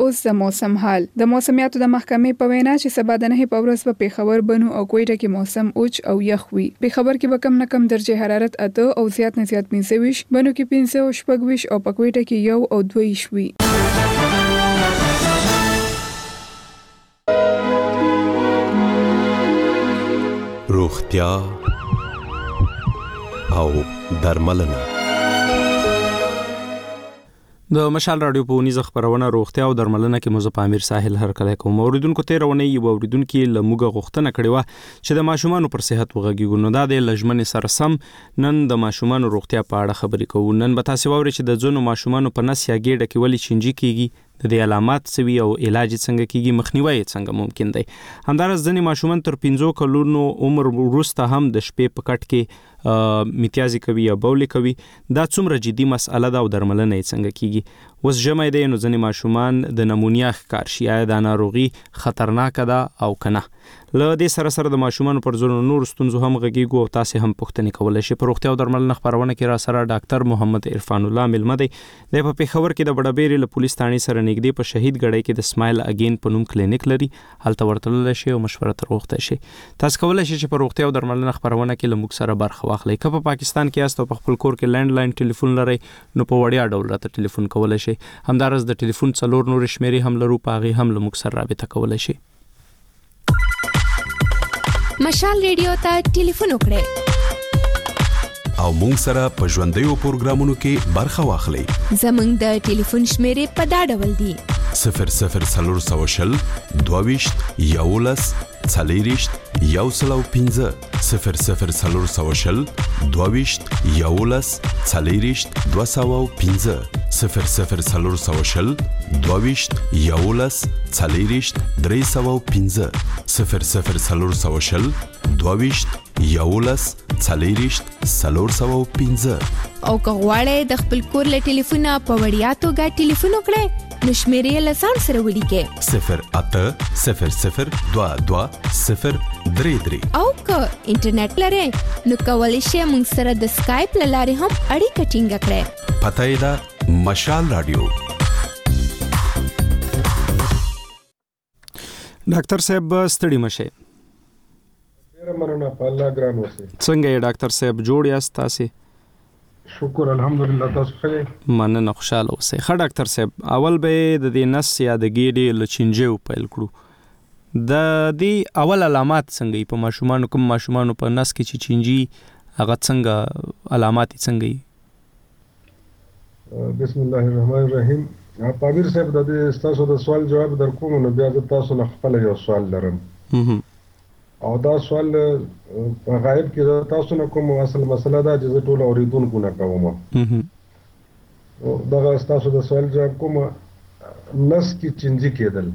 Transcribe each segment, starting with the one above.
اوس د موسم حال. د موسمیاتو د محکمې په وینا چې سبا د 9 په ورځ په پیښور بنو او کوټه کې موسم اوچ او یخ وي. پیښور کې به کم نه کم درجه حرارت 8 او زیات نه زیات 25، بنو کې 15 او 16 او په کوټه کې 1 او 2 وي. روغتیا او درملنه. د مشال رادیو په ونیزه خبرونه روغتیا او درملنه کې مزه پامیر ساحل هر کله کوم اوریدونکو ته رونه یو اوریدونکو لموګه غوښتنه کړې و چې د ماشومان پر صحت وغږیږو. نو دا د لجمن سره سم نن د ماشومان روغتیا په اړه خبرې کوو. نن به تاسو واورئ چې د ځونو ماشومان په نس یا ګېډه کې ولې چنجي کیږي، د دې علامات څه وي او علاج څنګه کیږي، مخنیوي څنګه ممکن دی. همدارس ځینې ماشومان تر 15 کلونو عمر وروسته هم د شپې په کټ کې میتیازي کوي یا بول کوي. دا څومره جدي مسأله ده او درملنه یې څنګه کیږي. اوس جمع دی نو ځینې ماشومان د نمونیا ښکار شي، آیا دا ناروغي خطرناک ده او کنه. له دې سره سره د ماشومان پر ځینو نور ستونزو هم غږیږو او تاسو هم پوښتنې کولای شئ. په روغتیا او درملنه خبرونه کې را سره ډاکټر محمد عرفان الله ملمه دی. د په پیښور کې د بډابېری له پولیس ثانې سره نږدې په شهید ګړی کې د سمایل اگین په نوم کلینیک لري. هلته ورتلل شي او مشوره ترغوښته شي. تاسو کولای شئ چې په روغتیا او درملنه خبرونه کې له موږ سره برخه واخلئ. که په پاکستان کې یاست او په خپل کور کې لینډ لاین ټلیفون لرئ نو په وړیا ډول راته ټلیفون کولای شئ. همدارس د ټلیفون 4 نور شمیرې هم لرو، په هغه هم له موږ سره رابطه کولای شئ. مشال ریډیو ته ټلیفون وکړئ او مونږ سره په ژوندیو پروګرامونو کې برخه واخلئ. زموږ د ټلیفون شمیرې په دا ډول دي: 0040 22 11 40 105 0040 22 11 40 205 0040 22 11 40 305 0040 22 11 40 305. او که غواړئ د خپل کور له ټلیفونه په وړیا توګه ټلیفون وکړئ نو شمیرې له ځان سره ولیکئ 0800 22 033. او که انټرنیټ لرئ نو کولی شئ موږ سره د سکایپ له لارې هم اړیکه ټینګه کړئ. پته یې ده مشال رادیو. ډاکټر صاحب ستړي مشه. ډیره مننه په الله ګران اوسئ. څنګه یې ډاکټر صاحب، جوړ یاست تاسو؟ شکر الحمدلله، تاسو ښه یې؟ مننه، خوشاله اوسئ. ښه ډاکټر صاحب، اول به د دې نس یا د ګېډې له چنجیو پیل کړو. د دې اول علامات څنګه په ماشومانو، کوم ماشومانو په نس کې چې چنجي هغه څنګه علامات څنګه وي؟ بسم الله الرحمن الرحیم. پامیر صاحب د دې تاسو د سوال جواب درکوم نو بیا زه تاسو نه خپل یو سوال لرم. او دا سوال په غایب کې تاسو نه کوم، اصل مسله دا چې زه ټول اوریدونکو نه کوم. دا تاسو د سوال جواب کوم. نس کې چنجي کېدل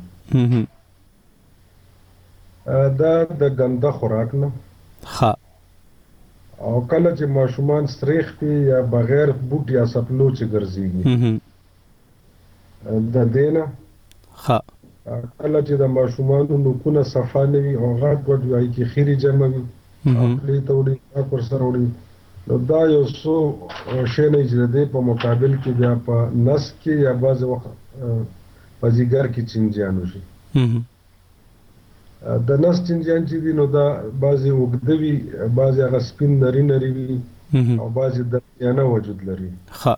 دا د ګنده خوراک نه، او کله چې ماشومان سریختي یا بغیر بوټ یا سپلو چې ګرځيږي د دینه، کله چې د ماشومانو نوکونه صفا نه وي او غټ غټ وي کې خيري جمع وي خپل ته وړي پر سر وړي، نو دا یو څو شی نه چې د په مقابل کې بیا په نس کې یا بعض وخت په ځیګر کې چنجیان وشي. د نس چنجیان چې دي نو دا بعضې اوږده وي، بعضې هغه سپین نري نري وي او بعضې درمیانه وجود لري.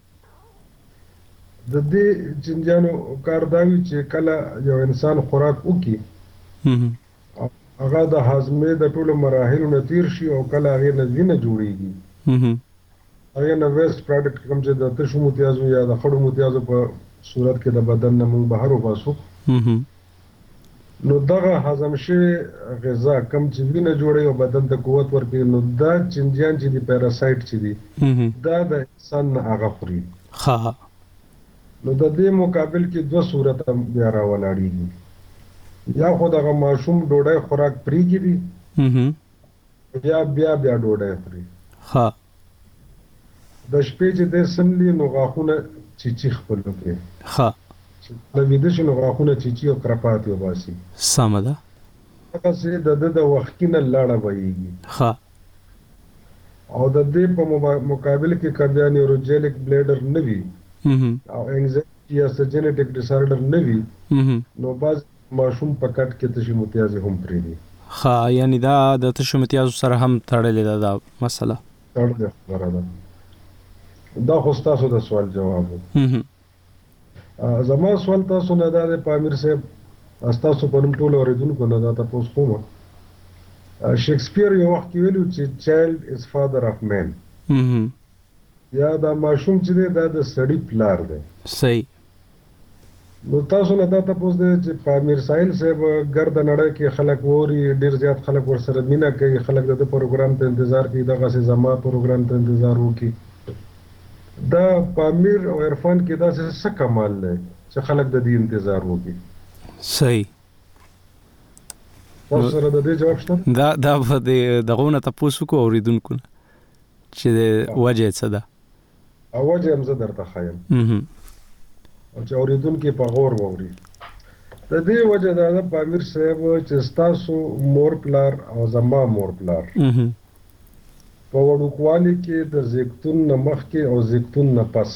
د دې چنجیانو کار دا وي چې کله یو انسان خوراک وکړي هغه د هاضمې د ټولو مراحلو نه تیر شي او کله هغې نه وینه جوړېږي، هغې نه ویسټ پروډکټ کوم چې د تشو متیازو یا د خړو متیازو په صورت کې د بدن نه موږ بهر وباسو، نو دغه هضم شوی غذا کم چې وینه جوړوي او بدن ته قوت ورکوي، نو دا چنجیان چې دي پیراسایټ چې دي دا د انسان نه هغه خوري. نو د دې مقابل کې دوه صورت بیا راولاړېږي، یا خو دغه ماشوم ډوډۍ خوراک پرېږدي یا بیا ډوډۍ خوري. د شپې چې دی سملي نو غاښونه چیچي خپل وکړي، د ویده شي نو غاښونه چیچي او کرپات وباسي. سمه ده. هغسې د ده د وښکي نه لاړه بهیږي، او د دې په مقابل کې که بیا نیوروجیلک بلیډر نه وي او انزایمي یا جنیټیک ډیسارډر نه وي نو بعض ماشوم په کټ کې تشې متیازې هم پرېږدي. ها یعنی دا د تشو متیازو سره هم تړلې ده دا مسله. تړلې خبره ده. دا خو ستاسو د سوال جواب و. زما سوال تاسو نه دا د پامیر صاحب تاسو په نوم ټول اوریدونکو نه دا تاسو کوم شکسپیر یو وخت ویلو چې چایلډ از فادر اف مین. یا دا ماشوم چې دی دا د سړي پلار دی. صحیح. نو تاسو نه دا تاسو دی چې پامیر ساحل صاحب ګرد نړۍ کې خلک ووري ډیر زیات خلک ورسره مینه کوي خلک د پروګرام ته انتظار کوي دغه زما پروګرام ته انتظار وکړي. دا پامیر او عرفان کې دا څه کمال دی چې خلک د دې انتظار وکړي. صحیح. تاسو سره د دې جواب شته؟ دا به دغه نه تاسو کو اوریدونکو چې وجه څه ده؟ وجه هم زه درته ښایم او چې اوریدونکي په غور واوري. د دې وجه دا ده پامیر صاحب چې ستاسو مور پلار او زما مور پلار په وړوکوالي کې د زیږتون نه مخکې او زیږتون نه پس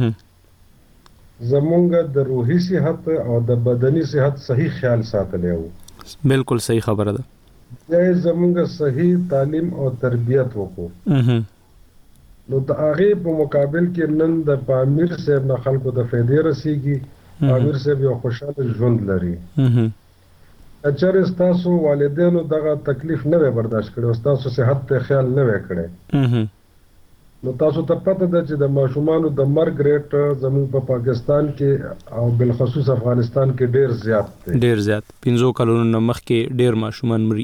زمونږ د روحي صحت او د بدني صحت صحیح خیال ساتلی و. بالکل صحیح خبره ده. یا زمونږ صحیح تعلیم او تربیت وکړو. نو د هغې په مقابل کې نن د پامیر صاحب نه خلکو ته فایدې رسیږي. پامیر صاحب یو خوشحاله ژوند لري. اچر ستاسو والدینو دغه تکلیف نه وي برداشت کړی او ستاسو صحت ته خیال نه وي کړی نو تاسو ته پته ده چې د ماشومانو د مرګ ریټ زموږ په پاکستان کې او بالخصوص افغانستان کې ډیر زیات دی. ډیر زیات 15 کلونو نه مخکې ډیر ماشومان مري.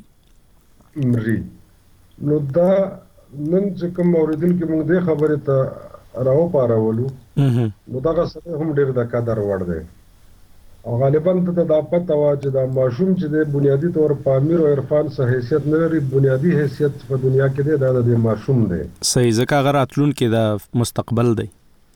نو دا نن چې کوم اوریدونکي موږ دې خبرې ته راوپارولو نو دغه سره هم ډیر د قدر وړ دی او غالبا ته دا پته وه چې دا ماشوم چې دی بنیادي طور پامیر او عرفان څه حیثیت نه لري. بنیادي حیثیت په دنیا کې دی دا د ماشوم دی. صحیح. ځکه هغه راتلونکی د مستقبل دی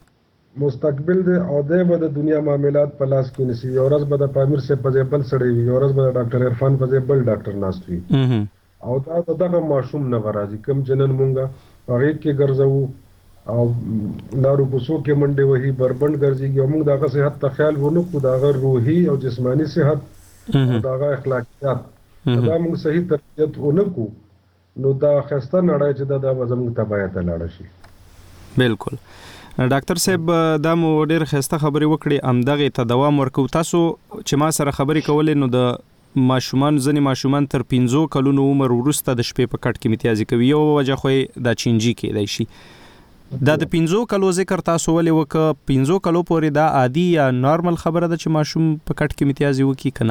او دی به د دنیا معاملات په لاس کې نیسي. یو ورځ به د پامیر صاحب په ځای بل سړی وي یو ورځ به د ډاکټر عرفان په ځای بل ډاکټر ناست وي او دا دغه ماشوم نه به راځي کوم چې نن مونږ په غیږ کې ګرځوو او لارو کوڅو کې منډې وهي بربنډ ګرځېږي او موږ د هغه صحت ته خیال ونه کړو د هغه روحي او جسماني صحت او د هغه اخلاقیات دا موږ صحیح تربیت ونه کړو نو دا ښایسته نړۍ چې دا به زموږ تباهۍ ته لاړه شي. بالکل. ډاکټر صاحب دا مو ډېر ښایسته خبرې وکړې همدغې ته دوام ورکوو. تاسو چې ما سره خبرې کولې نو د ځینې ماشومان تر 15 کلونو عمر وروسته د شپې په کټ کې امتیازي کوي. یو وجه خو دا چینجي کېدای شي. دا د 15 کلو ذکر تاسو ولې وکړه 15 کلو پورې دا عادي یا نارمل خبره ده چې ماشوم په کټ کې امتیازي وکړي که نه؟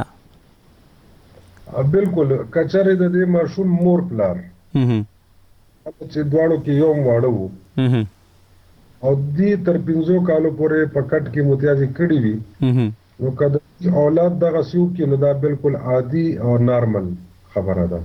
بالکل. کچرې د دې ماشوم مور پلار چې دواړو کې یو واړه وو او دې تر 15 کالو پورې په کټ کې امتیازي کړي وي نو که د اولاد دغه سیو کې نو دا بالکل عادي او نارمل خبره ده.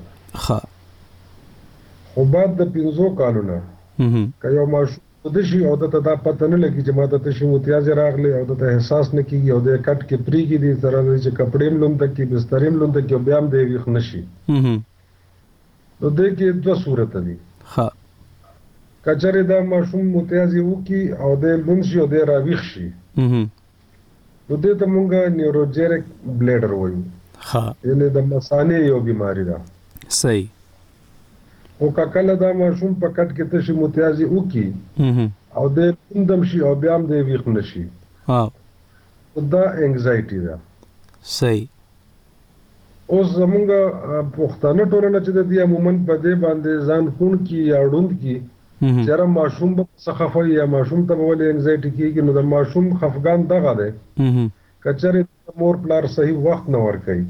خو بعد د 15 کالو نه که یو ماشوم د شي او د دا پته نه لګي چې ما ته شي متیازي راغلي او د احساس نه کیږي او د کټ کې پریږي دي سره چې کپړې ملونده کې بسترې ملونده کې بیا هم دی ویښ نشي نو د کې دوه صورت دي. کچره دا ماشوم متیازي وکي او د لون شي او د راويخ شي نو د ته مونږه نیوروجیرک بلیډر وایو. یعنی د مثانې یو بیماری ده. صحیح. او کله دا ماشوم په کټ کې تشي متیازي وکي او د لوندم شي او بیا هم د ویښ نشي دا انگزایټي ده. صحیح. اوس زمونږ پښتانه ټولنه چې د دې عموما په دې باندې ځان خون کی یا ډوند کی چېرې ماشوم په خفه یا ماشوم ته ولې انگزایټي کیږي نو د ماشوم خفګان دغه ده کچره مور پلار صحیح وخت نه ورکوي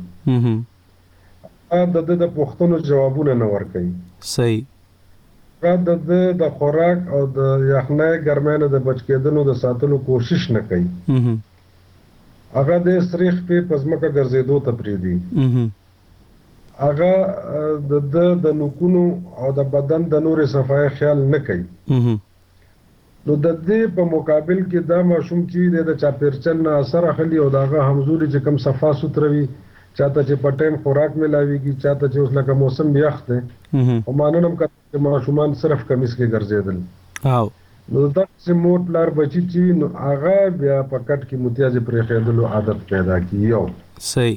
د پوښتنو جوابونه نه ورکوي. صحیح. د خوراک او د یخنۍ ګرمۍ نه د بچ کېدلو د ساتلو کوشش نه کوي. هغه د سریخ په ځمکه ګرځېدو ته پرېږدي. هغه د نوکونو او د بدن د نورې صفایي خیال نه کوي. نو د دې په مقابل کې دا ماشوم چې د چاپېرچل نه اثر اخلي او د هغه همزوري چې کوم صفا سوتره وي چاته چې په ټایم خوراک ملاويږي چاته چې اوس لکه موسم یخ دی او ماننم چې ماشومان صرف کمیس کې ګرځېدل نو دا چې مور پلار بچی چې نو هغه بیا په کټ کې متیازې پرې خېدلو عادت پیدا کیو. صحیح.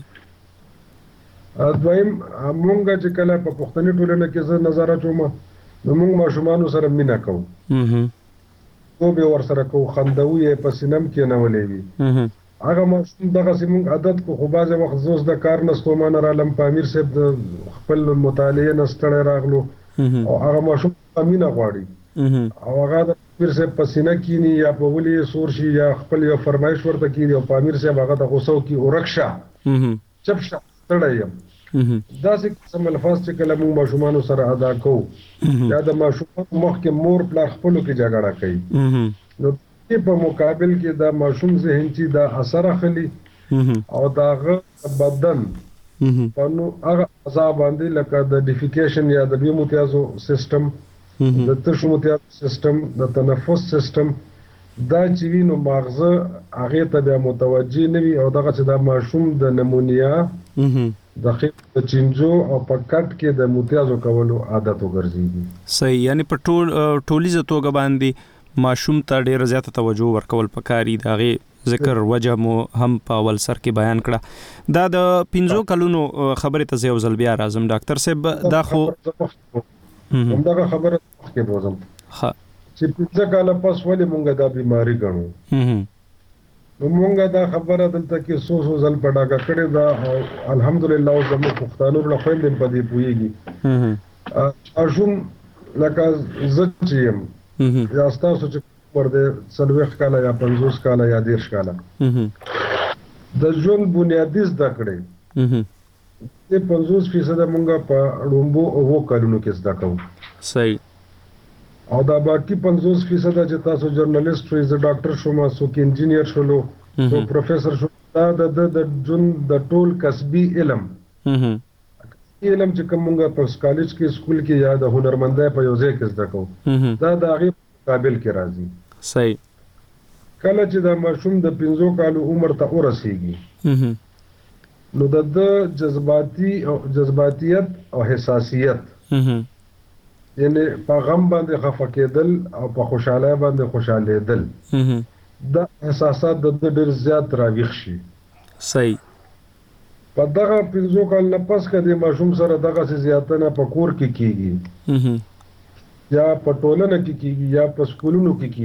دویم مونږ چې کله په پښتني ټولنه کې زه نظر اچوم نو مونږ ماشومانو سره مینا کوو. او به ور سره کو خندوي په سینم کې نه ولېږي. هغه ماشوم دغه سیمون عادت کو خو بازه وخت زوس د کار نستو مان را لم پامیر صاحب د خپل مطالعه نستړی راغلو او هغه ماشوم امینه غواړي او هغه د پیر صاحب په سینه کې نه یا په ولي سورشي یا خپل یو فرمایش ورته کیږي او پامیر صاحب هغه د غوسو کې اورکشا چپشا تړایم. دا څه سم الفاظ چې کله موږ ماشومان سره ادا کوو یا د ماشومان مخ کې مور پلار خپل کې جګړه کوي نو په مقابل کې دا ماشوم ذهن چې دا اثر اخلي او داغه بدن په نو هغه عذاب باندې لکه د ډیفیکیشن یا د بیومتیازو سیستم د تشومتیازو سیستم د تنفس سیستم دا چې وینو مغزه هغه ته بیا متوجي نه وي او دغه چې دا ماشوم د نمونیا د خېټ د چینجو او په کټ کې د متیازو کولو عادت وګرځي. صحیح. یعنی په ټولیزه توګه باندې ماشوم ته ډېر زیاته توجه ورکول پکاري. دا غي ذکر وجه مو هم په اول سر کې بیان کړه. دا د 15 کلونو خبره ته یو ځل بیا راځم ډاکټر صاحب. دا خو همدغه خبره کې بوزم چې 15 کاله پس ولې مونږه دا بیماری ګڼو. نو مونږه دا خبره دلته کې سو ځل پډاګه کړې دا او الحمدلله زموږ پښتانه له خويندې په دې پويږي. اشم لکه زچیم یا تاسو چې ورته سلوخ کاله یا 50 کاله یا 10 کاله د ژوند بنیادی زده کړې د 50% مونږه په رومبو او کارونو کې زده کوو. صحیح. او دا باقي 50% چې تاسو جرنالست شوي زه ډاکټر شوم څوک انجینیر شولو څوک پروفیسور شو دا د ژوند د ټول کسبي علم علم چې کومه په کالج کې سکول کې یا د هنرمندۍ په یو ځای کې زده کوو دا د هغه قابل کې راځي. صحیح. کله چې دا ماشوم د 15 کالو عمر ته ورسیږي نو د جذباتیت او حساسیت یعنی په غم باندې خفه کېدل او په خوشاله باندې خوشالېدل دا احساسات د ډېر زیات راویښ شي. صحیح. په دغه 15 کال نه پس کده ماشوم سره دغه زیاتنه په کور کې کیږي یا په ټولنه کې کیږي یا په سکولونو کې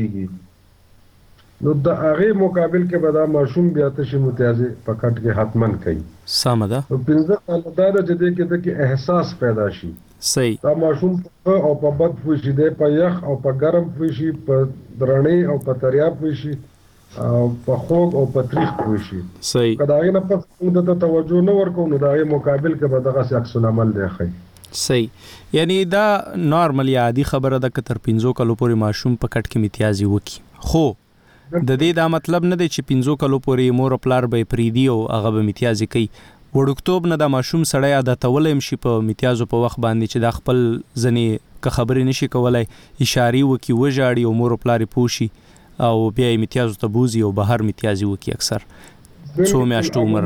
کیږي نو د هغه مقابل کې به دا ماشوم بیا تشي متیازې په کټ کې حتمن کوي. سم ده. په 15 کال دا د دې کې احساس پیدا شي. صحیح. دا ماشوم او په بد فوشي دی په یخ او په ګرم فوشي په درنې او په تریاب فوشي او په خوږ او په تریخ فوشي. صحیح. کله نه پس موږ ته توجه نه ورکو نو دا مقابل کې به دغه عکس العمل دی خي. صحیح. یعنی دا نارملی عادي خبره ده که تر 15 کلو پورې ماشوم په کټ کې امتیازي وکي خو د دې دا مطلب نه دی چې 15 کلو پورې مور پلار به پریدي او هغه به امتیازي کوي. وړوکتوب نه د ماشوم سړی عادتولی هم شي په امتیازو په وخت باندې چې دا خپل ځنې که خبرې نشي کولی اشارې وکړي وژاړي او مور پلار یې پوه شي او بیا یې امتیازو ته بوځي او بهر امتیازي وکړي اکثر څو میاشتو عمر.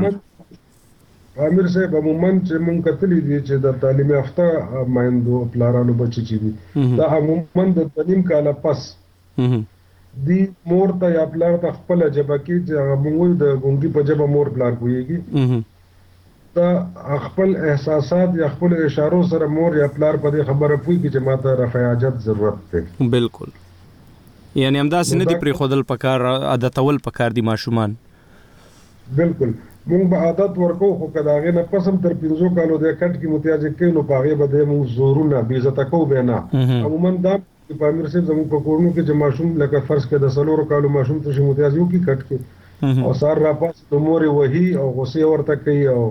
امیر صاحب عموما چې مونږ کتلی دي چې د تعلیم یافته مایندو پلارانو بچي چې دي دا عموما د 2 کاله پس دی مور ته یا پلار ته خپل جبه کې چې موږ د ګونګي په جبه مور پلار کویږي دا خپل احساسات یا خپل اشارو سره مور یا پلار په دې خبره پوي چې ماته رفع حاجت ضرورت دی. بالکل. یعنی همداسې نه دي پرې خودل پکار عادتول پکار دي ماشومان. بالکل. مونږ به عادت ورکو خو کداغه نه پسم تر 15 کالو د کټ کې متیازې کوي نو پاغه به د مو زورونه بي عزت کو به نه. عموما دا په امیر صاحب زموږ په کورونو کې چې ماشوم لکه فرض کړه د 16 کالو ماشوم ته شي متیازې کوي کټ کې او سار را پاس د مور وਹੀ او غصه ورته کوي او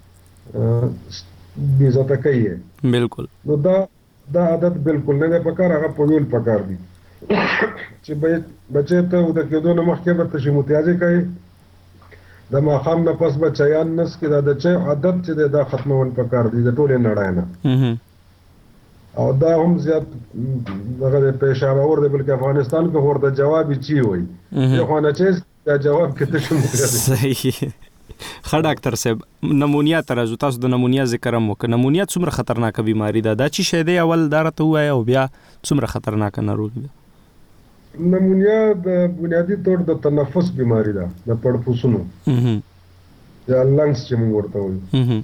بي عزت کوي. بالکل. نو دا عادت بالکل نه پکار هغه پویل پکار دي چې بچي ته د کېدو نه مخکې به تشي متیازې کوي د ماخام نه پس بچیان نس کې د چا عادت چې دا ختمول پکار دي د ټولې نړۍ نه او دا هم زیات دغه پېښه اور دی بلکې افغانستان کې ورته جواب چی وای یو خانه چې دا جواب کته شو. صحیح. ښه ډاکټر صاحب نمونیا ترازو تاسو د نمونیا ذکر هم وکړه. نمونیا څومره خطرناکه بیماری ده دا چې شه دی اول دا راته وای او بیا څومره خطرناکه ناروغي ده؟ نمونیا د بنیادی طور د تنفس بیماری ده، د پړپوسونو یا لنګس چې موږ ورته وایو،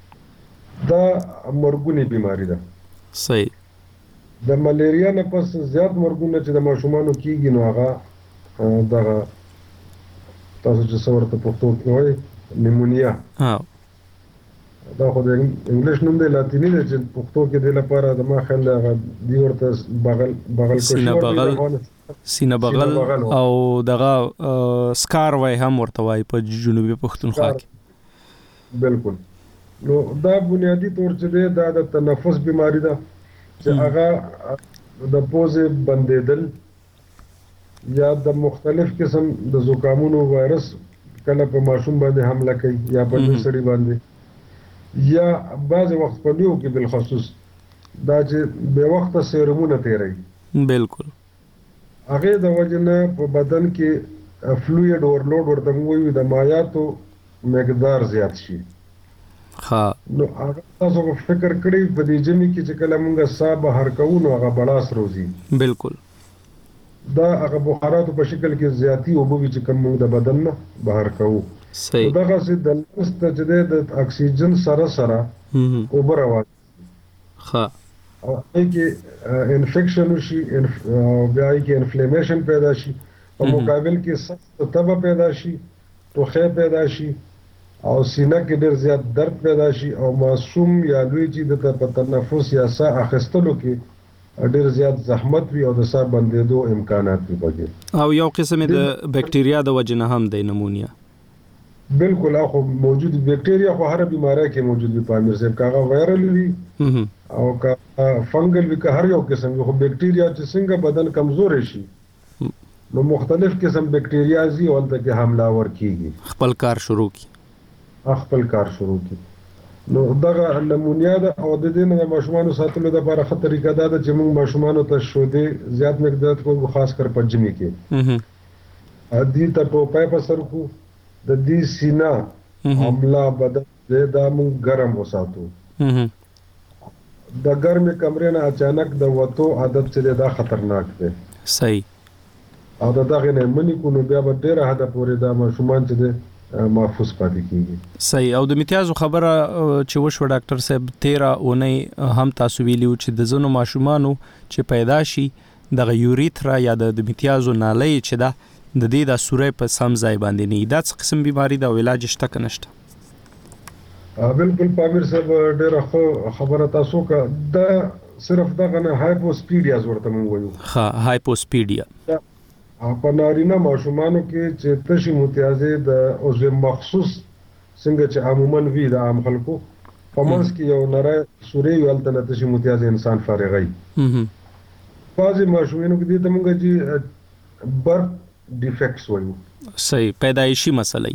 دا مرګونی بیماری ده. صحیح. د ملیریا نه پس زیات مرګونه چې د ماشومانو کیږي نو هغه دغه تاسو چې څه ورته پښتو کې وایي نیمونیا. دا خو د انګلیش نوم دی، لاتیني دی چې پښتو کې دی لپاره د ما خیال دی هغه دی ورته بغل سینه بغل او دغه سکار وای هم ورته وای په جنوبي پښتونخوا کې. بالکل. نو دا بنیادی طور چې دی دا د تنفس بیماری ده چې هغه د پوزې بندېدل یا د مختلف قسم د زکامونو وایرس کله په ماشوم باندې حمله کوي یا په نوي سړي باندې، یا بعض وخت په نیو کې بالخصوص دا چې بے وخته سیرومونه تیروي. بالکل. هغه د وجه نه په بدن کې فلویډ اورلوډ ورته وایي، د مایعاتو مقدار زیات شي. نو هغه تاسو فکر کړئ په دې جمع کې چې کله موږ ساه بهر کوو نو هغه بلاس روزي. بالکل. دا هغه بخاراتو په شکل کې زیاتی او به چې کوم موږ د بدن نه بهر کوو. صحیح. دغه چې د لنګس ته چې د اکسیجن سره اوبه راوځي. ښه. او کې انفیکشن وشي، بیا کې انفلیمیشن پیدا شي، په مقابل کې سخت تبه پیدا شي، ټوخی پیدا شي او سینه کې ډېر زیات درد پیدا شي او معصوم یا لوی چې د تنفس یا ساه اخیستلو کې ډېر زیات زحمت وي او د ساه بندېدو امکانات وي پکې. او یو قسم د بکټریا د وجې نه هم دی نمونیا. بالکل. خو موجود بکټریا خو هر بیماری کې موجود وي په امیر صاحب، کاغه وایرل وي او کا فنګل وي، که هر یو قسم خو بکټریا چې څنګه بدن کمزور شي نو مختلف قسم بکټریا زی ولته کې حمله ور کیږي، خپل کار شروع کی. نو دغه نمونیا ده او د دې نه ماشومانو ساتلو د لپاره خطر طریقه ده چې موږ ماشومانو ته شودې زیات مقدار کوو، خاص کر په جمی کې دې ته ټوپای په سر کو، د دې سینا حمله بدن دا موږ ګرم وساتو. د ګرمې کمرې نه اچانک د وتو عادت چې دا خطرناک دی. صحیح. او دغه نه منی کو نو بیا به ډېر حد پورې دا ماشومان چې محفوظ پاتې کیږي. صحیح. او د امتیازو خبره چې وشو ډاکټر صاحب 13 اونۍ هم تاسو ویلیو چې د زنو ماشومانو چې پیدا شي د یوریترا یا د امتیازو نالۍ چې دا د دې د سورې په سم ځای باندې نه دا څه قسم بیماری دا علاج شته که نشته؟ بالکل پامیر صاحب ډېره خبره تاسو کا دا صرف دغه نه هایپوسپیډیا ورته مونږ وایو. ها هایپوسپیډیا په نارینه ماشومانو کې چې تشي متیازې د عضو مخصوص څنګه چې عموما وی د عام خلکو په منځ کې یو نری سورې یو الته تشي متیازې انسان فارغای. بعضې ماشومانو کې دې ته مونږ چې برث ډیفیکټس وایو. صحیح. پیدایشي مسله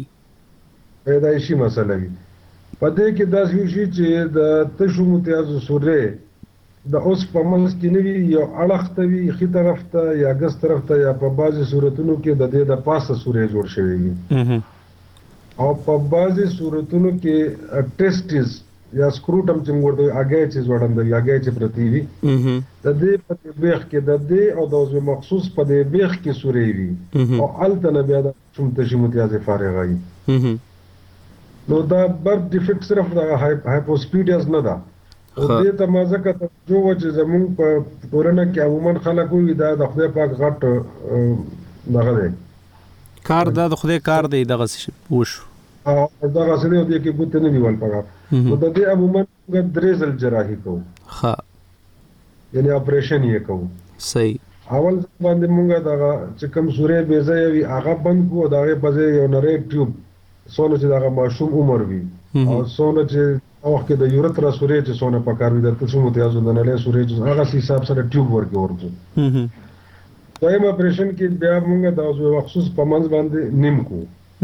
وي. په دې کې داسې شي چې د تشو متیازو سورې د اوس په منځ کې نه وي، یو اړخ ته وي، ښي طرف ته یا ګس طرف ته، یا په بعضې صورتونو کې د دې د پاسه سورې جوړ شوی وي او په بعضې صورتونو کې ټیسټیز یا سکروټم چې موږ ورته اګی چې ځوړندوي، اګی چې پرتې وي، د دې په بیخ کې د دې او د عضو مخصوص په دې بیخ کې سورې وي او هلته نه بیا د تشي متیازې فارغایي. نو دا برث ډیفیکټ صرف د هایپوسپیډیاز نه ده. دې ته ما ځکه توجه وه چې زمونږ په ټولنه کې عموما خلک وایي دا د خدای پاک غټ دغه دی کار، دا د خدای کار دی، دغسې وشو دغسې دی او دې کې ګوتې نه نیول پکار. نو د دې عموما موږ 3 ځل جراحي کوو، یعنې اپریشن یې کوو. صحیح. اول باندې موږ دغه چې کوم سورې بې ځایه وي هغه بند کړو او د هغې په ځای یو نری ټیوب څونه چې دغه ماشوم عمر وي او څونه چې وخت کې د یورترا سورې چې څونه پکار وي د تشو متیازو د نلۍ سورې چې هغه حساب سره ټیوب ورکو. دویم اپریشن کې بیا موږ د عضو مخصوص په منځ باندې نیم کو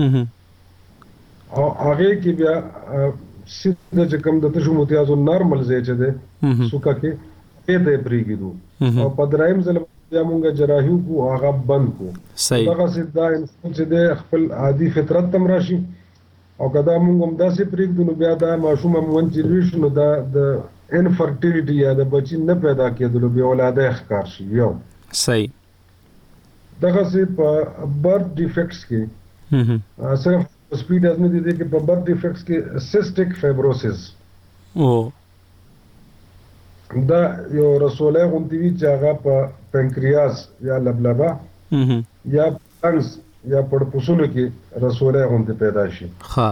او هغې کې بیا سیده چې کوم د تشو متیازو نارمل ځای چې دی سوکه کې هغې ته یې پرېږدو او په دریم ځل بیا موږ جراحي وکړو هغه بند کړو. دغسې دا انسان چې دی خپل عادي فطرت ته راشي او که دا موږ هم داسې پرېږدو نو بیا دا ماشوم عموما چې لوی شو نو دا د انفرټیلیټي یا د بچي نه پیدا کېدلو بې اولادۍ ښکار شي. یو صحیح. دغه سي په برث ډیفیکټس کې صرف سپیډ از نه دي چې په برث ډیفیکټس کې سیسټیک فایبروسس دا یو رسوله غونډوي چې هغه په پنکریاس یا لبلبه یا پنس یا پړپوسونو کې رسوله غونډه پیدا شي. ها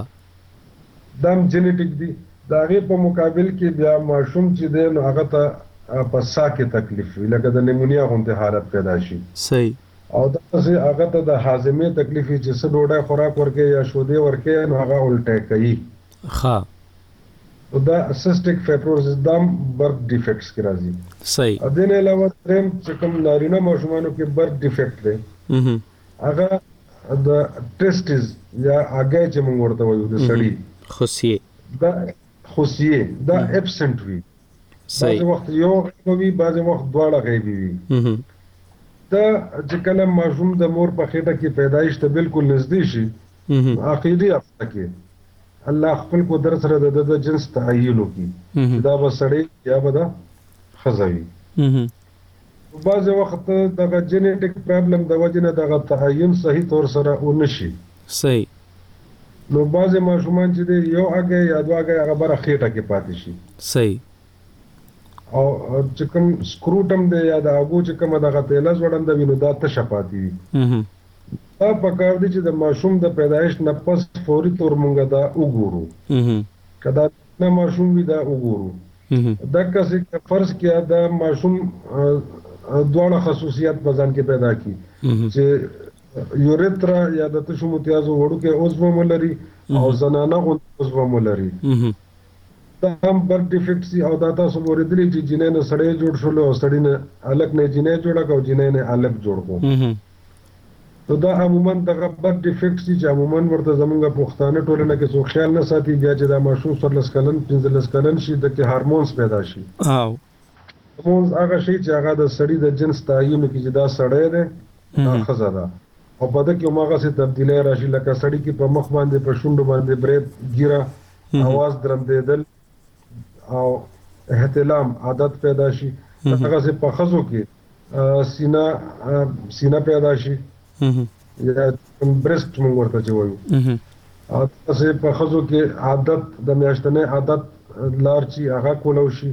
دم جینیټیک دي. دا غي په مقابل کې بیا ماشوم چې دی نو هغه ته په سا کې تکلیف وي لکه د نیمونیا غونډه حالت پیدا شي. صحیح. او دا چې هغه ته د هاضمې تکلیف چې څه ډوډۍ خوراک ورکې یا شودې ورکې نو هغه الټه کوي. ها دا سیسټیک فایبروسس دم برث ډیفیکټس کې راځي. صحیح. د دې علاوه ترم چې کوم نارینه ماشومانو کې برث ډیفیکټ دی هغه د ټیسټس یا هغه چې موږ ورته وایو د سړی خوسیه دا خوسیه دا ابسنت وي. بعض وخت یو غیبي بعض وخت دواړه غیبي وي. دا چې کله ماشوم د مور په خېټه کې پیدایش ته بالکل نږدې شي عقیدي افته کې الله خپل قدرت سره د جنس تعین وکړي دا به سړی یا به دا خزوي. بعض وخت دغه جینیټیک پرابلم د وجې نه دغه تعین صحیح طور سره ونشي. صحیح. نو بعض ماشومان چې دی یو هغه یا دوه هغه هغه بره خېټه کې پاتې شي. صحیح. او چې کوم سکروټم دی یا د هغو چې کومه دغه تیله ځوړنده وي نو دا تشه پاتې وي. دا پکار دی چې د ماشوم د پیدایش نه پس فوري طور مونږ دا وګورو. که دا نه ماشوم وي دا وګورو. دغه څه فرض کړه دا ماشوم دواړه خصوصیات په ځان کې پیدا کړي چې یوریترا یا د تشو متیازو وړوکې عضو مولري او زنانه عضو مولري. دا هم برث ډیفیکټس او دا تاسو ورېدلی چې جنې نه سړی جوړ شول او سړی نه الګ نه جنې جوړه کو جنې نه الګ جوړ کو. نو دا عموما دغه برث ډیفیکټس چې عموما ورته زمونږ پښتانه ټولنه کې څوک خیال نه ساتي بیا چې دا ماشوم 14 کلن 15 کلن شي د کې هارمونز پیدا شي. هارمونز هغه شي چې هغه د سړی د جنس تعین کې چې دا سړی دی دا ښځه ده او په دې کې هماغه څه تبدیلی راشي لکه سړی کې په مخ باندې په شونډو باندې برید ګیره اواز درندېدل او احتلام عادت پیدا شي. هغه څه په ښځو کې سینه پیدا شي یا برست موږ ورته چې وایو. او څه په ښځو کې عادت د میاشتنۍ عادت لار چې هغه کولو شي.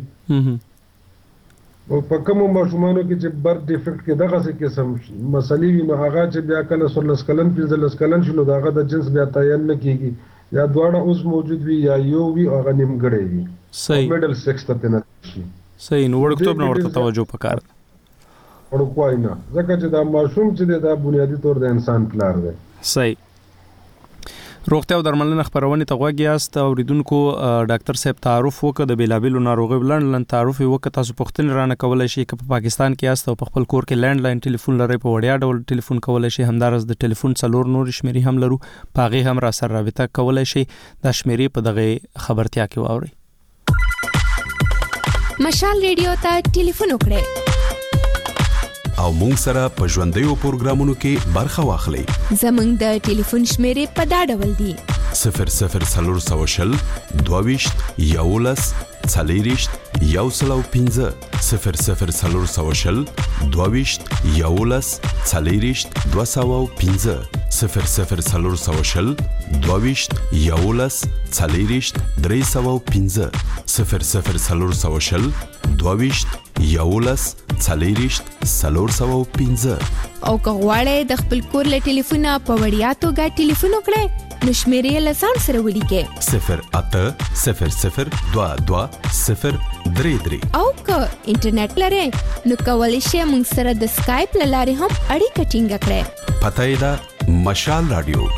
په کومو ماشومانو کې چې برث ډیفیکټ کې دغه څه قسم مسلې وي نو هغه چې بیا کله 14 کلن 15 کلن شي نو هغه د جنس بیا تعین نه کیږي یا دواړه اوس موجود وي یا یو وي هغه نیمګړی وي. صحیح. میډل سیکس ته نه شي. صحیح. نو وړکتوب نه ورته توجه پکار وړکوای نه ځکه چې دا ماشوم چې دا بنیادی طور د انسان پلار دی. صحیح. روغتیا او درملنه خبرونه ته غوږی است اوریدونکو ډاکټر صاحب تعارف وکړه د بیلابیلو ناروغیو لړن تعارف وکړه تاسو پوښتنه رانه کولای شئ چې په پاکستان کې است او په خپل کور کې لینډ لاین ټلیفون لري په وړیا ډول ټلیفون کولای شئ همدارس د ټلیفون څلور نور شمیرې هم لرو پاغه هم را سره رابطه کولای شئ د شمیرې په دغه خبرتیا کې واوري. مشال ریډیو ته ټلیفون وکړئ او مونږ سره په ژوندیو پروګرامونو کې برخه واخلئ. زمونږ د ټلیفون شمیرې په دا ډول دي 0040 22 11 40 115 0040 22 11 40 215 0040 22 11 40 315 0040 22 11 40 315 او که غواړئ د خپل کور له ټلیفونه په وړیا توګه ټلیفون وکړئ نو شمیرې له ځان سره ولیکئ 0800 22 033 او که انټرنیټ لرئ نو کولی شئ موږ سره د سکایپ له لارې هم اړیکه ټینګه کړئ. پته یې ده مشال رادیو.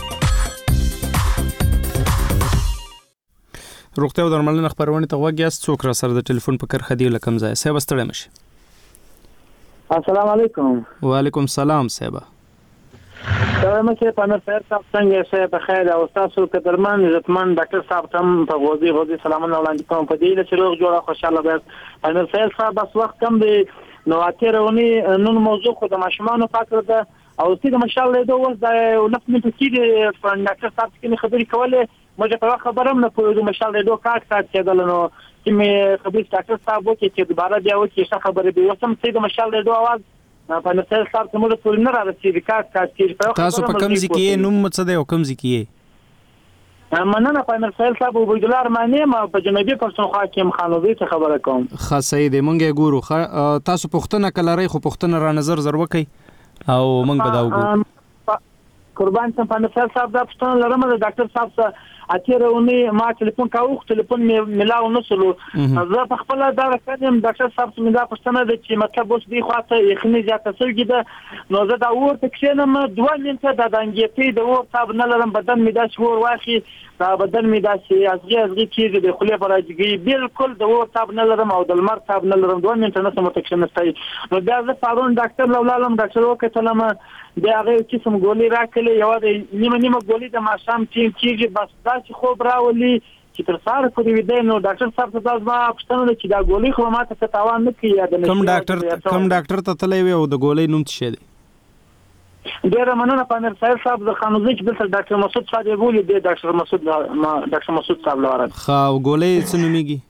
روغتیا او درملنه خبرونه ته غوږی است څوک را سره د ټلیفون په کرخه دی لکم ځای صاحب ستړی مشي. السلام علیکم. وعلیکم السلام صاحب. سلام چې په نفر صاحب څنګه شې په خیر او تاسو قدرمن عزتمن ډاکټر صاحب تم په غوږی سلامونه وړاندې کوم په دې چې روغ جوړه خوشاله به په نفر صاحب بس وخت کم دی نو اترونی نن موضوع خو د ماشومان فقره ده او چې مشال له دوه د نفس نه پکې په ډاکټر صاحب کې خبرې کوله مګر په خبرم نه پوهیږم مشال له دوه کار کېدل نو چې مې خبرې ډاکټر صاحب وکړي چې دوباره بیا وکړي څه خبرې به وسم چې د مشال له دوه आवाज په نسل صاحب ته موږ ټول نه راځي کار کاږي. تاسو په کوم ځای کې نوم څه دی او کوم ځای کې مننه په نسل صاحب عبد الله ارمانی ما په جنوبي پښتونخوا کې مخالفي ته خبره کوم. خاصه دې مونږه ګورو تاسو پښتنه کلري خو پښتنه را نظر زر وکي او مونږ به دا وګورو. قربان سم په نسل صاحب دا پښتنه لرم د ډاکټر صاحب سره اتیرونه ما ټلیفون کاوه ټلیفون ملاو نسلو زه په خپل دا راکړم ډاکټر صاحب څنګه دا پښتنه د چې مطلب اوس دی خواته یخني زیاته سوي ده نو زه دا ورته کښینم 2 منټه د انګیټي د ور صاحب نه لرم بدن می دا شور واخی دا بدن می دا چې ازغي کیږي د خله پر راځي بالکل د ور صاحب نه لرم او د لمر صاحب نه لرم 2 منټه نه سم تکشنستای نو بیا زه پارون ډاکټر لولالم ډاکټر وکتلم بیا هغه چې سم ګولې راکړلې یو د نیمه ګولې د ماشام کیږي بس دا چې خوب راولي چې تر ساره پورې ویده نو ډاکټر صاحب ته تاسو ما پښتنه چې دا ګولې خو ماته څه تاوان نه کوي یاد نه کوم ډاکټر ته تللی وي او د ګولې نوم څه دی؟ ډیره مننه پامیر صاحب د خانوزي چې دلته ډاکټر مسعود صاحب بولی دی ډاکټر مسعود صاحب لاره خو ګولې څه نوميږي؟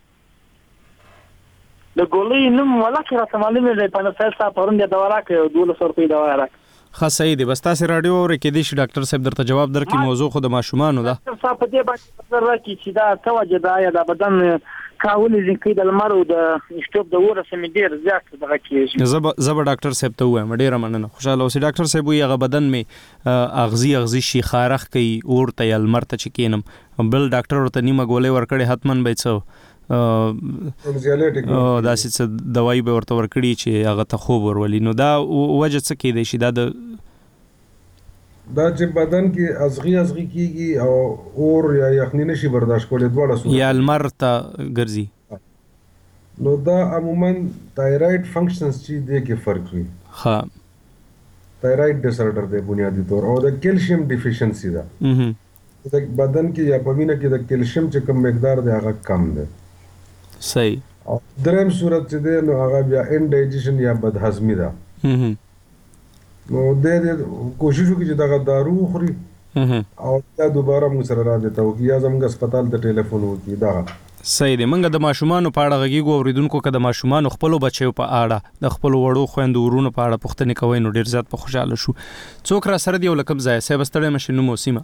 د ګولې نوم ولکه راته معلومه دی پامیر صاحب پرون د دوا راکړ 200 روپۍ دوا راکړ. خاصه دی بس تاسو رادیو اورئ کې دي چې ډاکټر صاحب درته جواب درکړي موضوع خو د ماشومانو ده. ډاکټر صاحب په دې باندې نظر راکړي چې دا توجه ده یا د بدن کاولې ځکه د لمر او د شټوب د وره سم ډیر زیات دغه کیږي. زب ډاکټر صاحب ته وایم ډیره مننه خوشاله اوسئ ډاکټر صاحب وي هغه بدن می اغزي شي خارخ کوي اورته یا لمر ته چکینم بل ډاکټر ورته نیمه ګولې ورکړي حتمن به څو داسې څه دوايي به ورته ورکړي چې هغه ته خوب ورولي نو دا وجه څه کېدای شي دا چې بدن کې ازغي کیږي او اور یا یخني نشي برداشت کولای دواړه یا لمر ته ګرځي نو دا عموما تایراید فنکشنز چې د کې فرق وي. ها تایراید ډیسارډر دی بنیادی طور او د کیلشیم ډیفیشنسي ده د بدن کې یا په وینه کې د کیلشیم چې کم مقدار دی هغه کم دی. صحیح. دریم صورت چې دی نو هغه بیا انډایجیشن یا بدهضمي ده نو د کوشش وکړي چې دغه دارو خوري او دا دوباره موږ سره راځي ته یا زموږ هسپتال ته ټلیفون وکړي دا صحیح دی. موږ د ماشومانو په اړه غږیږو اوریدونکو که د ماشومانو خپلو بچیو په اړه د خپلو وړو خویندو ورونو په اړه پوښتنې کوئ نو ډېر زیات په خوشحاله شو. څوک را سره دی او له کوم ځایه صاحب ستړی مشې نوم او سیمه؟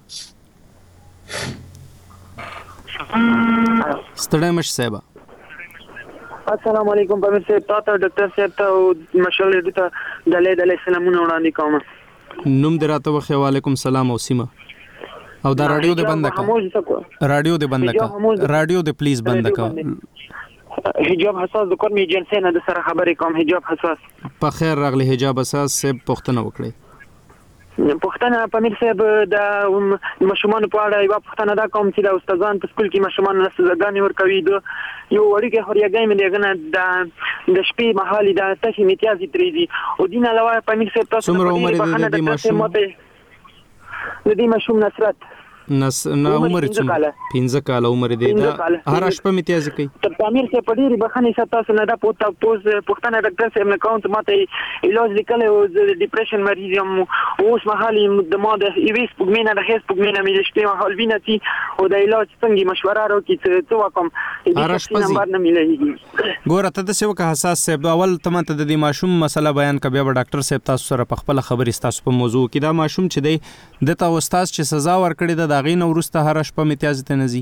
ستړی مشې صاحبه. السلام علیکم پامیر صاحب تاسو ډاکټر صاحب ته مشال دې ته دلې سلامونه وړاندې کوم. نوم دې راته وخی. وعلیکم السلام او سیمه. او دا رادیو دې بند کا رادیو دې پلیز بند کا. حجاب حساس د کوم ایجنسی نه د سره خبرې کوم. حجاب حساس په خیر راغلی. حجاب حساس صاحب پوښتنه وکړئ. پښتنه پامیر صاحب د مشمون په اړه یو پښتنه دا کوم چې د استادان په سکول کې مشمون سزاګانې ورکوي د یو وړي خوريګای مې دغه د شپې محالي د تاسو امتیازي تریدي او دین علاوه پامیر صاحب تاسو څومره عمر دې د دې مشوم نصرت نه عمر 15 کال عمر دې دا هر شپه امتیاز کوي. تر پامیر صاحب په ډیره بخښنې سره تاسو نه دا پښتنه ډاکټر صاحب نه کوم ته ماته علاج لیکل او د ډیپریشن مریض یم اوس محالي د ماده ایویس پګمینه د هیڅ پګمینه مې شپې محال وینتي او د علاج څنګه مشوره راکړي څه وکم هر شپه نمبر نه ملي. ګوره ته د څه وکه حساس صاحب اول ته ماته د دې ماشوم مسله بیان ک بیا ډاکټر صاحب تاسو سره په خپل خبرې تاسو په موضوع کې دا ماشوم چې دی د تا استاد چې سزا ورکړي د داغې نو ورسته هر شپه امتیاز ته نزي.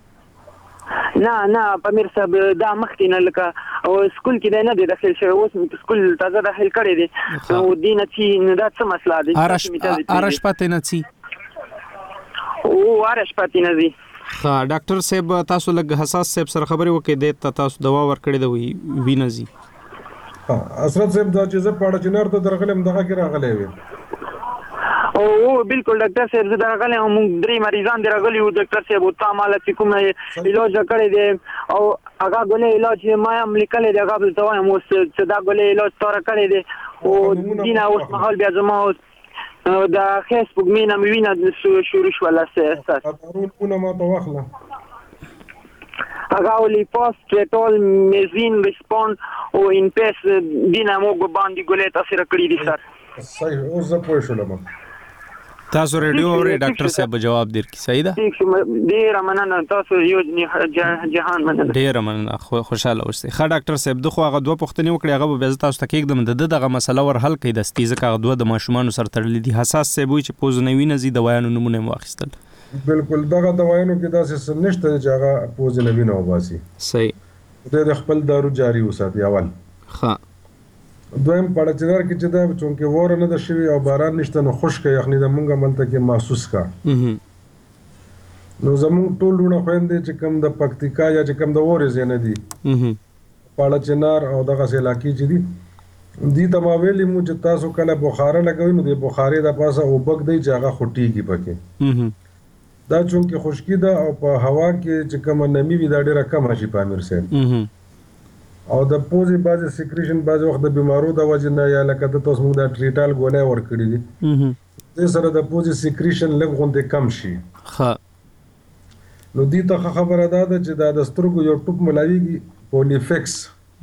نه پامیر صاحب دا مخکې نه لکه او سکول کې نه دی داخل شوی اوس سکول تازه داخل کړی دی او دین چې دا څه مسله ده ارش پاتې نه چی او ارش پاتې نه دی. ها ډاکټر صاحب تاسو لږ حساس صاحب سره خبرې وکړئ د تاسو دوا ورکړی دی وینځي. حضرت صاحب دا چې زه پاړه جنار ته درغلم دغه کې راغلی وي او بالکل ډاکټر صاحب زه درغلی هم درې مریضان درغلی وو ډاکټر صاحب او تاماله چې کوم علاج کړی دی او هغه غولې علاج ما هم لیکل دی هغه بل ته هم اوس چې دا غولې علاج تور کړی دی او دینه اوس محل بیا زما دا فیسبوک مینا مینه شروع شوله سه دارونه ما ته واخله هغه ولې پوسټ ټول میزین ریسپوند او ان پیس دینه مو باندې غولې تاثیر کړی دي سر. صحیح اوس زه پوه شولم. تاسو ریډیو اورئ ډاکټر صاحب جواب درکړي صحیح ده ډیر مننه تاسو یو جهان مننه ډیر مننه خوشاله اوسئ ښه ډاکټر صاحب دغه هغه دوه پوښتنې وکړي هغه به تاسو ته کېږدم دغه مسله ور حل کړي د ستیزه کاغ دوه د ماشومان سره تړلې دي حساس صاحب وي چې پوز نه ویني زی دوايانو نمونه واخیستل بالکل دغه دوايانو کې داسې څه نشته چې هغه پوز نه ویني وباسي صحیح د خپل دارو جاری وساتي اول ښه دویم پړچدار کې چې دا چونکه وور نه د شوی او باران نشته نو خشک یخني د مونږه ملته کې محسوس کا نو زموږ ټول ونه خويندې چې کم د پکتیکا یا چې کم د وورې زنه دي پړچنار او دغه علاقې چې دي ته ویلې مو چې تاسو کله بخاره لګوي نو د بخاري د پاسه او بګ دی چې هغه خټيږي پکې دا چونکه خشکی ده او په هوا کې چې کم نمی وي دا ډیره کم شي په امیر سره او د پوزي بازي سیکریشن بازي وخت د بیمارو د وجه نه یا لکه د تاسو موږ د ټریټال ګولې ور کړی دي د سره د پوزي سیکریشن لږ غونډه کم شي نو دي ته خبره ده چې دا د سترګو یو ټوپ ملاويږي پونیفکس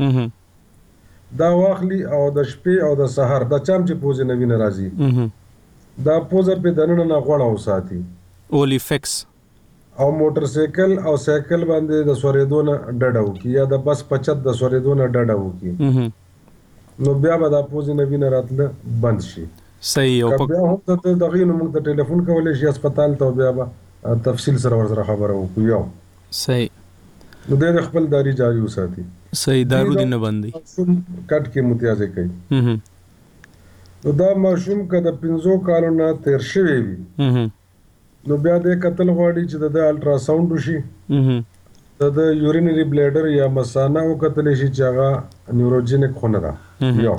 دا واخلي او د شپې او د سحر د چم چې پوزي نوی ناراضي دا پوزه په دننه نه غوړه وساتي اوليفکس او موټر سایکل او سایکل باندې د سوریدونه ډډاو کی یا د بس 50 د سوریدونه ډډاو کی نو بیا به د پوزي نوی نه راتله بند شي صحیح او بیا هم ته دغه نو موږ ته ټلیفون کولای شي هسپتال ته بیا به تفصیل سره ورسره خبره وکړو یو صحیح نو د خپل داری جاری وساتي صحیح دارو دي نه بندي کټ کې متیازه کوي نو دا ماشوم کده 15 کالونه تیر شوی وي نو بیا د قتل غواړي چې د الټرا ساوند وشي د یورینری بلیډر یا مثانه او قتل شي چې هغه نیوروجینیک خونه ده یو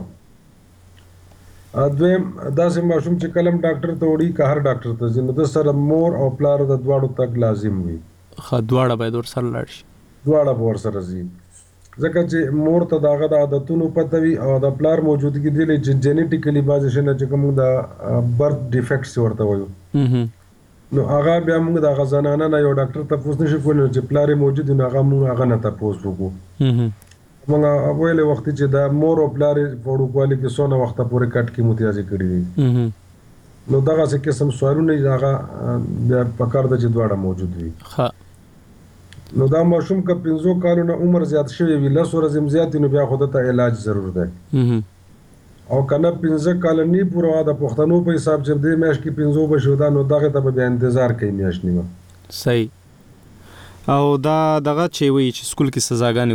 دویم داسې ماشوم چې کلم ډاکټر ته وړي که هر ډاکټر ته ځي نو د سره مور او پلار د دواړو تک لازم وي دواړه باید ورسره لاړ شي دواړه به ورسره ځي ځکه چې مور ته دغه د عادتونو پته وي او د پلار موجودګي دی چې جینیټیکلی بازي شنه چې کوم د برث ډیفیکټس ورته وایو نو هغه بیا موږ د غزنانه نه یو ډاکټر ته پوښتنه شو کولای چې پلار موجود نه هغه موږ هغه نه تاسو وکړو موږ اول وخت چې دا مور او پلار په ډوګوالي کې سونه وخت پورې کټ کې متیازي کړی دي نو دغه څه قسم سوالونه هغه د پکار د جدواړه موجود وي نو دا ماشوم که 15 کالونه عمر زیات شوی وي لس ورځې زیات نو بیا خود ته علاج ضرور دی او کنه 15 کال نه پورا د پښتنو په حساب چې د میاش کې 15 بشو دا نو دغه ته به انتظار کوي میاش نیو صحیح او دا دغه چې وی چې سکول کې سزاګانې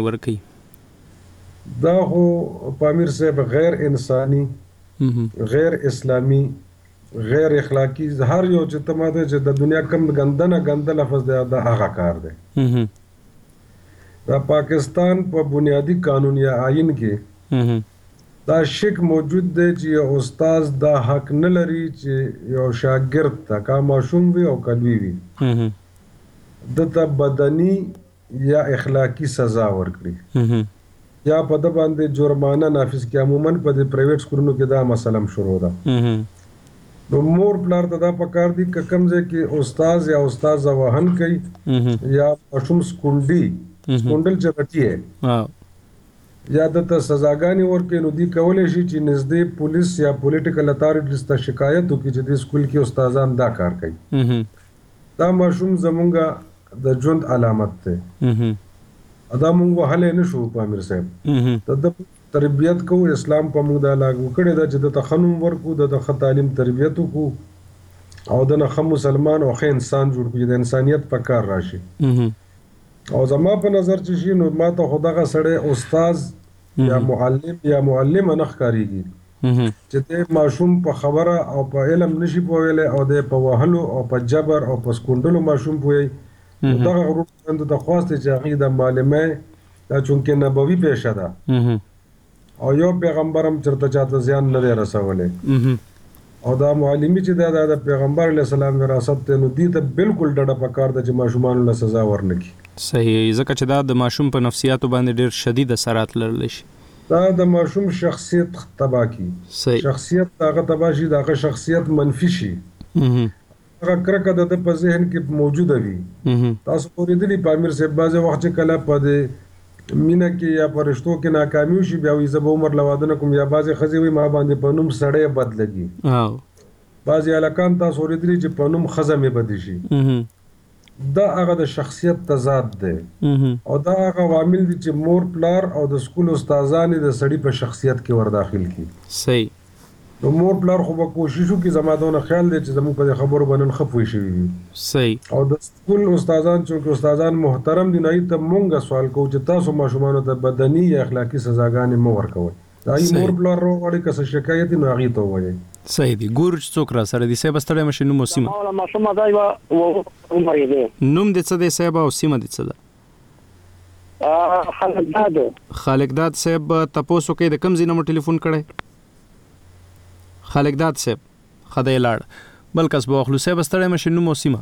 ورکي دا خو پامیر صاحب غیر انساني غیر اسلامي غیر اخلاقی هر یو چې تماده چې د دنیا کم ګنده لفظ دی دا هغه کار دی دا پاکستان په بنیادی قانون یا آئین کې دا شک موجود دی چې یو استاد دا حق نه لري چې یو شاګرد ته کا ماشوم وي او کلوي وي دته بدني یا اخلاقی سزا ورکړي یا په د باندې جرمانه نافذ کړي عموما په د پرایویټ سکولونو کې دا مسله شروع ده نو مور پلار ته دا پکار دي ک کم ځای کې استاد یا استاد وهن کوي یا ماشوم سکونډل چرټي ہے یا د سزاګانی ورکې نو دی کولای شي چې نږدې پولیس یا پولیټیکل اتھارټیز ته شکایت وکړي چې د سکول کې استادان دا کار کوي دا ماشوم زمونږه د ژوند علامت ده ادا مونږ هله نه شو په امیر صاحب د تربیت کو اسلام په موږ د لاګو کړي د چې د تخنم ورکو د تعلیم تربیت کو او د نه مسلمان او ښه انسان جوړ کړي د انسانيت په کار راشي او زما په نظر چې شي نو ما ته خدغه سړی استاد یا معلم نه ښکاریږي چې د ماشوم په خبره او په علم نشي پوهیل او د په وهلو او په جبر او په سکونډلو ماشوم پوهی دغه غروب د خواسته چې هغه د معلمه دا چونکه نبوي پیشه ده او یو پیغمبرم چرته چاته زیان نه رسولې او دا معلمي چې د پیغمبر علی السلام وراثت ته نو دي ته بالکل ډډه پکار د چې ماشومان له سزا ورنکي صحیح ځکه چې دا د ماشوم په نفسیاتو باندې ډېر شدید اثرات لرلی شي دا د ماشوم شخصیت تباہ کی شخصیت هغه تباہ شي دغه شخصیت منفي شي هغه کرکه د په ذهن کې موجوده وي تاسو اوریدلی پامیر صاحب بازه وخت کله په مینا کې یا پرشتو کې ناکامی شي بیا وي زب عمر لوادنه کوم یا بازه خزي وي ما باندې په نوم سړی بد لګي بعضی الکان تاسو ورېدلی چې په نوم ښځه مې بدې شي دا هغه د شخصیت تضاد دی او دا هغه عوامل دي چې مور پلار او د سکول استادان د سړي په شخصیت کې ورداخل کی. صحیح. نو مور پلار خو به کوشش وکړي زما دونه خیال دی چې زموږ په خبرو باندې خپوي شوي دي. صحیح. او د سکول استادان چې استادان محترم دي نه ته مونږه سوال کوو چې تاسو ماشومان ته بدني یا اخلاقی سزاګانې مو ورکوي. دا یې مور پلار وروړي که څه شکایت نه هغه ته وایي. صحیح دی. ګور څوک را سره دي صاحب ستړی مشي نو موسیمه. اوله ماشومه دا یو عمر دی. نوم دې څه دی صاحب او سیمه دې څه ده؟ خالقداد. خالقداد صاحب تاسو کې د کوم ځای نمبر ټلیفون کړی؟ خالقداد صاحب خدای لاړ بل کس به اخلو صاحب ستړی مشي نو موسیمه.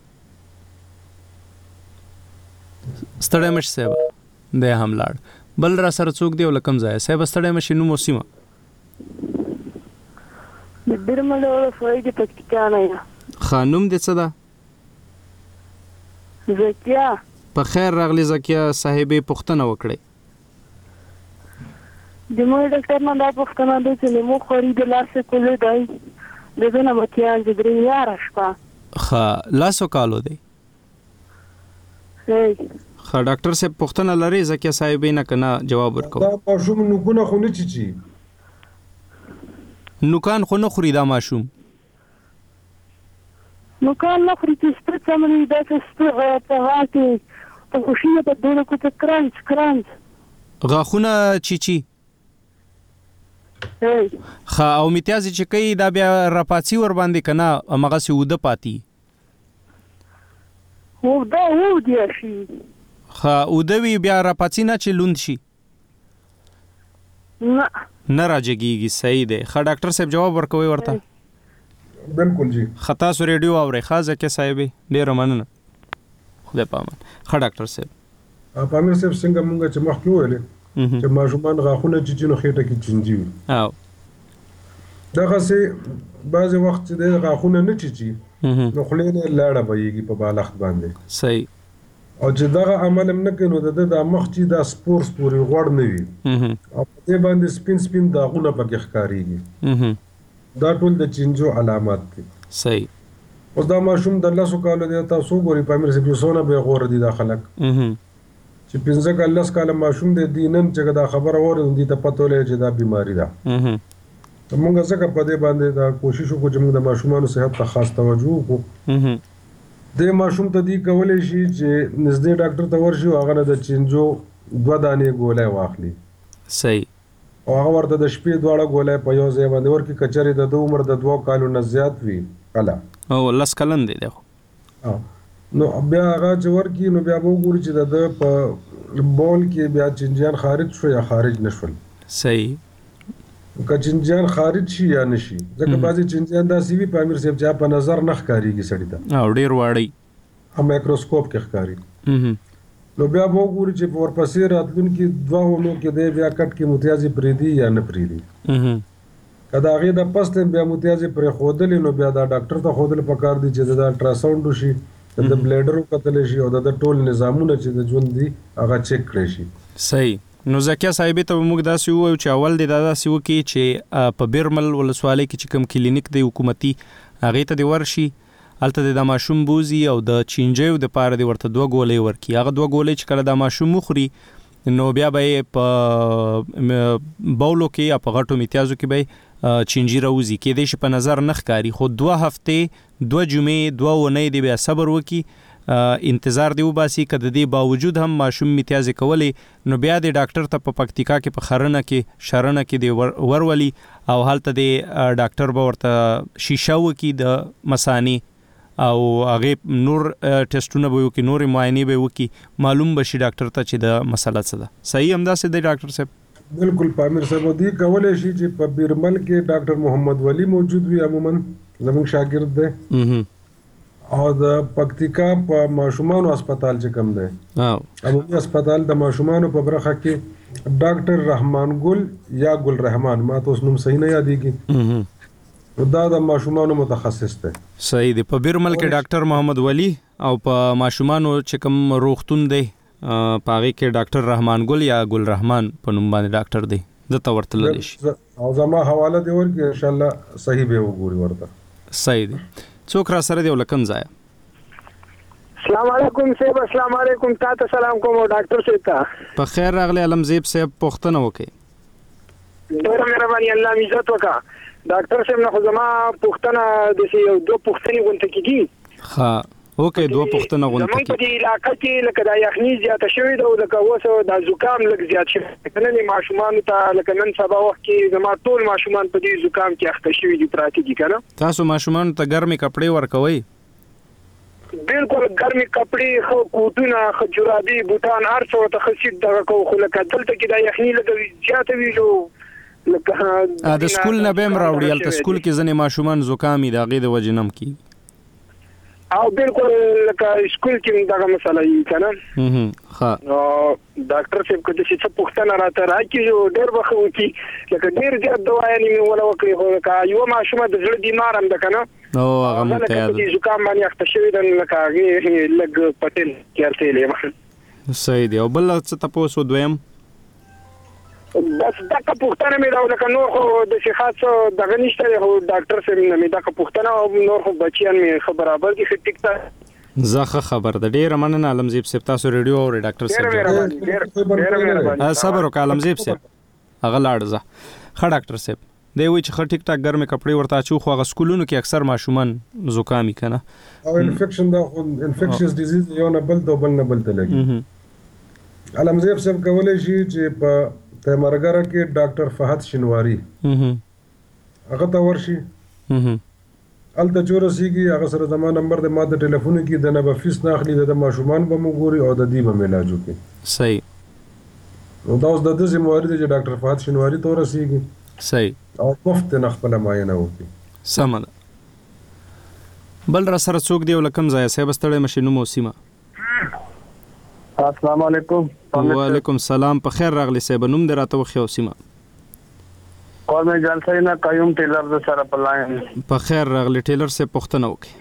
ستړی مشي صاحب د هم لاړ بل را سره څوک دی ولکم ځای صاحب ستړی مشي نو موسیمه. د بیرمل ولسوالۍ د پکتیکا نه یم. خانوم دې څه ده؟ زکیه. په خیر راغلی زکیه صاحبې پوښتنه وکړئ. د مور ډاکټر نه دا پوښتنه ده چې مو خوري د لاسه کولې دی د دې نه متیان د درې یاره شپه. ښه لاسو کالو دی. ښه ډاکټر صاحب پوښتنه لري زکیه صاحبې نه که نه جواب ورکوم؟ دا ماشوم نوکونه خو نه چیچي. نوکان خو نه خوري دا ماشوم؟ نوکان نه خوري چې سپه څمنې دا چې سپه په غاټې په خوشي په دوله کو ته کرانچ غاښونه چیچي. ښه او امتیازې چې کوي دا بیا راپاڅي ور باندې که نه همغسې اوده پاتې؟ اوده شي. ښه اوده وي بیا راپاڅي نه چې لوند شي؟ نه راجګېږي. صحیح دی. ښه ډاکټر صاحب جواب ورکوي ورته؟ بالکل جی. ښه تاسو ریډیو اورئ ښه زکیه صاحبې ډېره مننه خدای پامان. ښه ډاکټر صاحب. پامیر صاحب څنګه مونږ چې مخکې وویلې چې ماشومان غاښونه چیچي نو خېټه کې چینجي وي. دغسې بعضې وخت چې دی غاښونه نه چیچي نو خولې نه لاړه بهیږي په بالښت باندې. صحیح. او چې دغه عمل هم نه کوي نو د ده دا مخ چې دا سپور سپورې غوړ نه وي او په دې باندې سپین سپین داغونه پکې ښکارېږي. دا ټول د چینجو علامات دي. صحیح. اوس دا ماشوم د 10 کالو دی تاسو ګورئ پامیر صاحب څونه بې غوره دي دا خلک چې 15 کال 10 کاله ماشوم دی نن چې دا خبره واوري دي ته پته ولګي چې دا بیماری ده. موږ څنګه په دې باندې دا کوشش وکړو چې موږ د ماشومانو صحت ته خاص توجه وکړو. د ماشوم ته دی کولای شي چې نږدې ډاکټر ته ورشي او هغه د چینجو 2 دانې ګولۍ واخلي. صحیح. او هغه ورته د شپې 2 ګولۍ په یو ځای باندې ورکړي کچرې د عمر د 2 کالو نه زیات وي کله او 10 کلن دی خو نو بیا هغه چې ورکړي نو بیا به وګوري چې د په بول کې بیا چینجیان خارج شو یا خارج نشول. صحیح. که چینجیان خارج شي یا نشي ځکه بعضې چینجیان داسې وي پامیر صاحب چې په نظر نه ښکارېږي سړي ته او ډېر واړی مایکروسکوپ کې ښکاري. نو بیا به وګوري چې په ورپسې راتلونکي 2 اونو کې دی بیا کټ کې متیازې پرېږدي یا نه پرېږدي. که د هغې د پس ټایم بیا متیازې پرېښودلې نو بیا دا ډاکټر ته ښودل پکار دي چې د الټراساونډ وشي د بلیډر وکتلی شي او د ټول نظامونه چې د ژوند دي هغه چیک کړی شي. صحیح. نو زکیه صاحبې ته به موږ داسې ووایو چې اول دې دا داسې وکړي چې په بیرمل ولسوالۍ کې چې کوم کلینیک دی حکومتي هغې ته دې ورشي هلته دې دا ماشوم بوزي او د چینجیو دپاره دې ورته 2 ګولۍ ورکړي. هغه 2 ګولۍ چې کله دا ماشوم وخوري نو بیا به یې په بولو کې یا په غټو میتیازو کې به چینجي راوځي. کېدای شي په نظر نه ښکاري خو 2 هفتې 2 جمعې 2 اونۍ دې بیا صبر وکړي انتظار دی وباسي. که د دې باوجود هم ماشوم میتیازې کولی نو بیا د ډاکټر ته په پکتیکا کې په شرنه کې دی ورولي او هلته د ډاکټر به ورته شیشه وکړي د مثانې او هغې نور ټیسټونه به وکړي نورې معاینې به وکړي معلوم به شي ډاکټر ته چې د مسله څه ده. صحیح همداسې دی ډاکټر صاحب؟ بالکل پامیر صاحب دی کولی شي چې په بیرمل کې ډاکټر محمد ولی موجود وي عموما زموږ شاګرد دی او د پکتیکا په ماشومانو هسپتال چې کوم دی عمومي هسپتال د ماشومانو په برخه کې ډاکټر رحمان ګل یا ګل رحمان ما ته اوس نوم صحیح نه یادېږي دا د ماشومانو متخصص دی. صحیح دی. په بیرمل کې ډاکټر محمد ولی او په ماشومانو چې کوم روغتون دی په هغې کې ډاکټر رحمان ګل یا ګل رحمان په نوم باندې ډاکټر دی دته ورته للی شي او زما حواله دی ورکړي انشاءالله صحیح به وګوري ورته. صحیح دی. څوک را سره دی ولکم ځای؟ السلام علیکم صاحب. السلام علیکم. تاسو سلام کوم ډاکټر صاحب ته. په خیر راغلی علمزیب صاحب. پوښتنه وکړئ. ډېر مهرباني. الله می عزت وکړه. ډاکټر صاحب نو زما پوښتنه د یو دوه پوښتنې غونډه کیږي. ها اوکې دوه پوښتنه غونډه کیږي. زموږ په دې علاقې کې لکه د یخني زیاته شوې ده او لکه اوس د زکام لږ زیات شوی. کنه ماشومان ته لکه نن سبا وخت کې زما ټول ماشومان په دې زکام کې اخته شوي دي پراته دي کنه. تاسو ماشومان ته ګرمي کپڑے ورکوي؟ بالکل ګرمي کپڑے خو کوټونه خو جرابي بوتان هر څه ته خصيت دغه کو خو لکه دلته کې د یخني لږ زیاته وی جو لکه د سکول نه بهم راوړي. البته سکول کې ځنې ماشومان زکامي د هغې د وجې نم کیږي. او بالکل لکه سکول کې دغه مسله یې کنه. ها ډاکټر صاحب کله چې څه پوښتنه راته راکې یو ډېر وخت وکي لکه ډېر زیات دوايانې مې ولا وکړي خو لکه یو ماشومه د زړه بیمار هم ده کنه. او هغه مونته یاد د زکام باندې اخته شوی د لکه هغه لګ پټل کېرته لې. صحیح دی. او بل څه تاسو دویم بس دغه پوښتنه مې دا لکه نور خو د شخص دغه نشته خو ډاکټر صاحب مې دغه پوښتنه او نور خو بچیان مې برابر دي ټیک ته زخه خبر د ډیر مننه علمزیب صاحب. تاسو ریډیو او ډاکټر صاحب صبر وکړه. علمزیب صاحب هغه لاړ ځه. ښه ډاکټر صاحب دی وی چې ټیک ټاک ګرمه کپڑے ورته اچو خو هغه سکولونو کې اکثر ماشومان زکامي کنه او انفیکشن دا انفیکشس ډیزیز یو نه بل ته لګي. علمزیب صاحب کولای شي چې په تمرګره کې ډاکټر فهد شنواری هغه ته ورشي. الته چورسیږي هغه سره زما نمبر د ما د ټلیفون کې د نه به فیس نه اخلي د ماشومان به مو ګوري او د دې به علاج وکړي. صحیح. نو دا اوس د دې ذمہواری دی چې ډاکټر فهد شنواری ته ورسیږي. صحیح. او مفت نه خپل معاینه وکړي. سم ده. بل را سره څوک دی ولکم ځای صاحب ستړی مشینو موسیمه. السلام علیکم. وعلیکم السلام. په خیر راغلی صاحب. نوم دې راته وخیو سیمه. کول مې جلسه نه قیوم ټیلر د سره په لاین. په خیر راغلی ټیلر صاحب. پوښتنه وکړئ.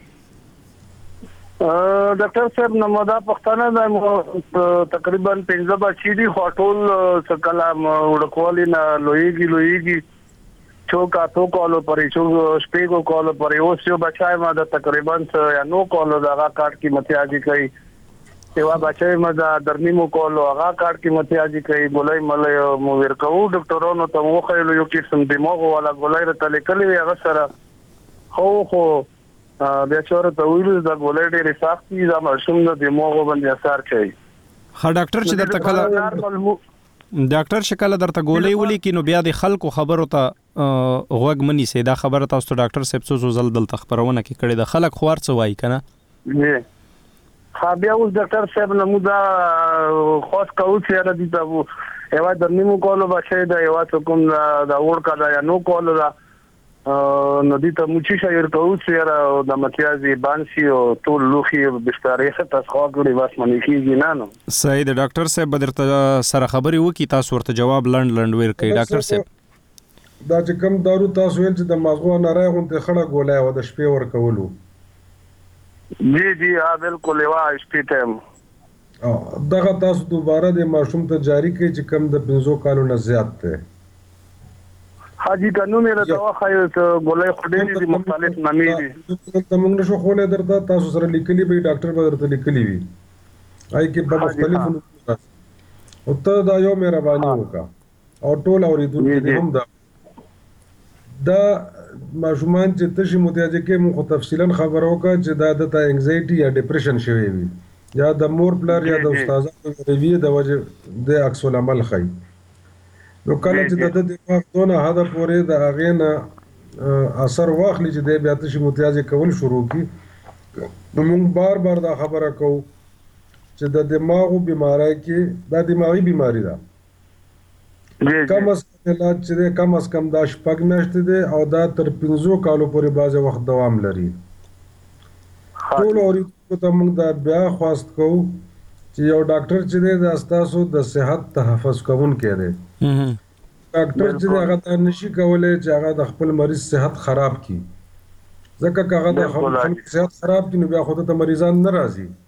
ډاکټر صاحب نو دا پښتنه د تقریبا 15 بچی دي هټول سکلا وړکوالي نه لویږي چوکا تو کالو پرې چو سپیګو کالو پرې اوس یو بچای ما د تقریبا یا نو کالو دغه کارت کې متیاجي کوي. سیوا بچای ما د درنیمو کالو هغه کارت کې متیاجي کوي. ګولای ملې مو ورکو ډاکټرونو ته مو خېلو یو کې سم دماغ ولا ګولای رته لیکلې هغه سره خو بیا چور ته ویل دا ګولای ډېر سختي دا مرشم د دماغ باندې اثر کوي. ها ډاکټر چې درته کله ډاکټر شکل درته ګولای ولي کینو بیا د خلکو خبرو ته غوږ منی سي. دا خبره تاسو ډاکټر صاحب څو زل دل تخبرونه کې کړي د خلک خوار څه وای کنه. ها بیا اوس ډاکټر صاحب نو دا خاص کاو چې را دي دا یو د نیمو کولو بچي دا یو کوم دا ور کا دا نو کولو دا نو دي ته موچی شایر کاو چې د متیازي بانسي او ټول لوخي بسترې ته ښاګړي واس منې کیږي نه نو. صحیح د ډاکټر صاحب بدرته سره خبري وکي تاسو ورته جواب لند ور کوي. ډاکټر صاحب دا چې کوم دارو تاسو ویل چې د مازغو نه راغونته خړه ګولای و د شپې ور کولو. جی ها بالکل یو شپې ټایم دغه تاسو دوباره د ماشوم ته جاری کړئ چې کم د 15 کالو نه زیات دی. حاجی قانون یې راځه خو ته ګولای خډې دي مختلف نامې دي. ته موږ نشو خولې درته تاسو سره لیکلي به ډاکټر به درته لیکلي وي آی کې په مختلفو او ته دا یو مهرباني وکړه او ټول اوریدونکو هم دا ماشومان چې تشي متوجه کې مو تفصیلا خبر وکړه چې دا د انګزایټي یا ډیپریشن شوی وي یا د مور پلار یا د استادانو ریوی د وجه د عکس العمل خي. نو کله چې د دماغ دونه هدا پورې د اغه نه اثر واخلي چې د بیا تشي متوجه کول شروع کی نو موږ بار دا خبره کوو چې د دماغو بیماری کې دا دماغي بیماری ده. کم از کم علاج چې کم از کم دا شپږ میاشتې دی او دا تر 15 کالو پورې بعض وخت دوام لري. ټول اوریدونکو ته موږ دا بیا خواست کوو چې یو ډاکټر چې دی د استاسو د صحت تحفظ کوونکی دی. ډاکټر چې هغه ته نشي کولای چې هغه د خپل مریض صحت خراب کړي ځکه هغه د خپل صحت خراب کړي نو بیا خود ته مریضان ناراضي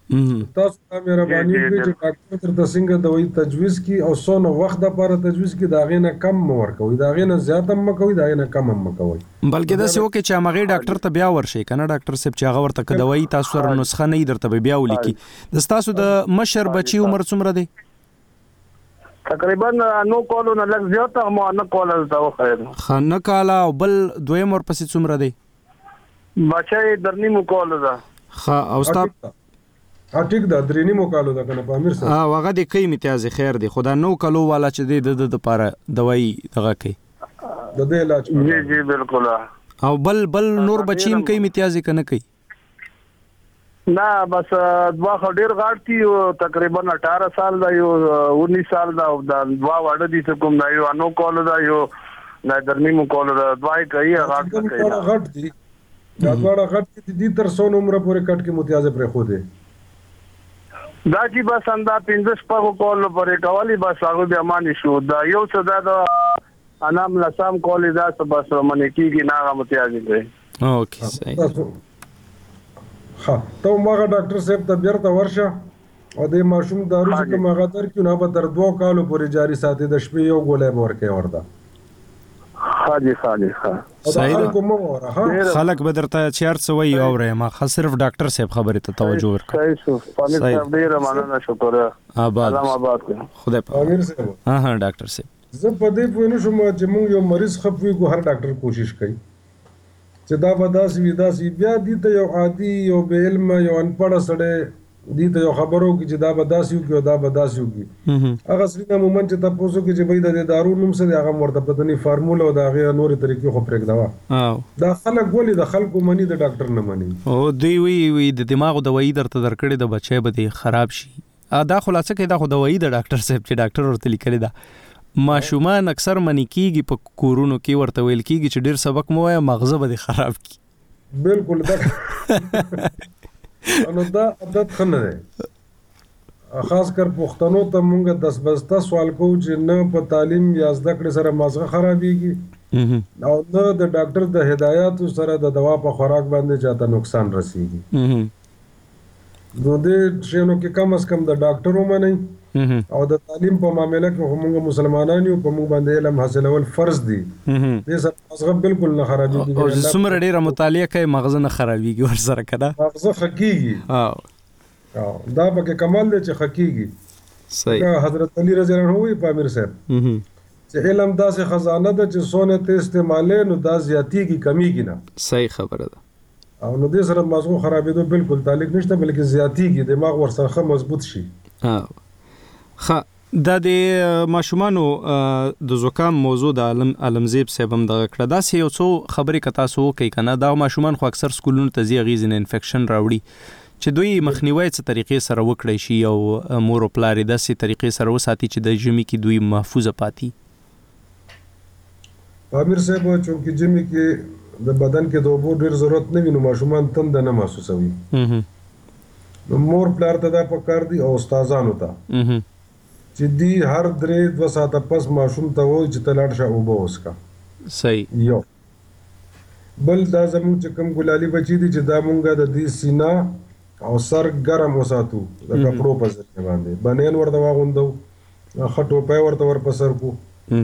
تاسو مهرباني وکړئ چې ډاکټر تر څنګه دوايي تجویز کی او څونه وخت لپاره تجویز کی دا غینه کم ورکوي دا غینه زیات هم کوي دا غینه کم هم کوي بلکې دا څه وکړي چې هغه ډاکټر ته بیا ورشي کنه ډاکټر صاحب چې هغه ورته دوايي تاسو سره نسخه نه درته بیا ولیکي د تاسو د مشر بچي عمر څومره دی تقریبا نو کولو نه لږ زیات هم نه کولو دا خیر خنه کاله او بل دویم ور پسې څومره دی بچای درنی مو کولو دا ها او ستا ټیک دا درنی مو کولو دا کنه په امیر سره هغه د کوي امتیاز خیر دی خدا نو کولو والا چې د لپاره دوايي دغه کوي د دې علاج جی بالکل او بل نور بچیم کوي امتیاز کنه کوي نه بس دوا خډیر غاړتي او تقریبا 18 سال دا یو 19 سال دا دوا وړ دي کوم دا یو انو کولو دا یو نه درنی مو کولو دا دوايي کوي غاړ دي دا دواړه غټ دي تر 100 عمر پورې کټ کې متیاز پر خو دي دا چې بس انده 15 په کول پرې کوالی بس هغه به امانی شو دا یو څه دا انام لسام کولې دا څه بس منې کیږي نه هغه متیاز دي اوکې صحیح ها ته ماغه ډاکټر صاحب ته بیرته ورشه او د ماشوم دارو چې ماغه تر کې نه به تر 2 کالو پورې جاری ساتي د شپې یو ګولې ورکه ورده حاجی خلک به درته چیر څه وایي اوري ما صرف ډاکټر صاحب خبره ته توجه ورکړه صحیح ډیر مننه شکر آباد خدای په امیر صاحب ها ډاکټر صاحب زه په دې پوه نه شوم چې موږ یو مریض خپوي کو هر ډاکټر کوشش کوي چې دا بداسي بیا دي ته یو عادي یو به علم یو انپړ سره دي ته یو خبرو کې چې دا بداسي او دا بداسي وږي هغه سړي مومن چې تاسو کې چې به د دارو نوم سره هغه مرته پدني فارمولا او دا غي نورې طریقې خو پرېږدوا دا خلک ولې د خلکو منی د ډاکټر نه منی او دوی وی د دماغ دوايي درته درکړي د بچي به خراب شي دا خلاصه کې دا خو دوايي د ډاکټر صاحب چې ډاکټر ورته لیکلي دا ماشومان اکثر منی کیږي په کورونو کې ورته ویل کیږي چې ډیر سبق مو وای مغزه به خراب کی بالکل دا انو دا عادت خنه ده خاص کر پښتنو ته مونږ 10 بسته سوال کوو چې نه په تعلیم یا زده کړې سره مازغه خرابېږي او نه د ډاکټر د هدایاتو سره د دوا په خوراک باندې چاته نقصان رسیږي نو دې شنو کې کم از کم د ډاکټر ومني او د تعلیم په معاملې کې موږ مسلمانان یو په موږ باندې علم حاصلول فرض دي دې سره مغزه بالکل نه خرابېږي او څومره ډیره مطالعه کوي مغزه نه خرابېږي ورسره کړه مغزه خکېږي دا به کمال دی چې خکېږي صحیح حضرت علی رضی الله عنه وی په امیر صاحب چې علم داسې خزانه ده چې سونه ته استعمالې نو دا زیاتیږي کمیږي نه صحیح خبره ده او نو دې سره مغزه خرابېدو بالکل تعلق نشته بلکې زیاتیږي دماغ ورسره مضبوط شي دا د ماشومانو د زکام موضوع د علمزیب صاحب هم دغه کړه دا سه یو څو خبرې کتا سو کوي کنه دا ماشومان خو اکثر سکولونو ته زی غیزن انفیکشن راوړي چې دوی مخنیوي څه طریقې سره وکړي شي او مور او پلار د سه طریقې سره وساتي چې د جمی کې دوی محفوظ پاتې امیر صاحب چې جمی کې د بدن کې د اوبو ډیر ضرورت نه وي نو ماشومان تند نه محسوسوي نو مور پلار ته دا پکار دي او استادانو ته چې دی هر 3-2 ساعته پس ماشوم ته وایي چې تلاړ شه او به وسکا صحیح یو بل دا زموږ چې کوم ګلالي بچی دي چې دا مونږه د دې سینا او سر ګرم وساتو د کپړو په ځای باندې بنین ورته واغوندو خټو په ورته ور پسر کو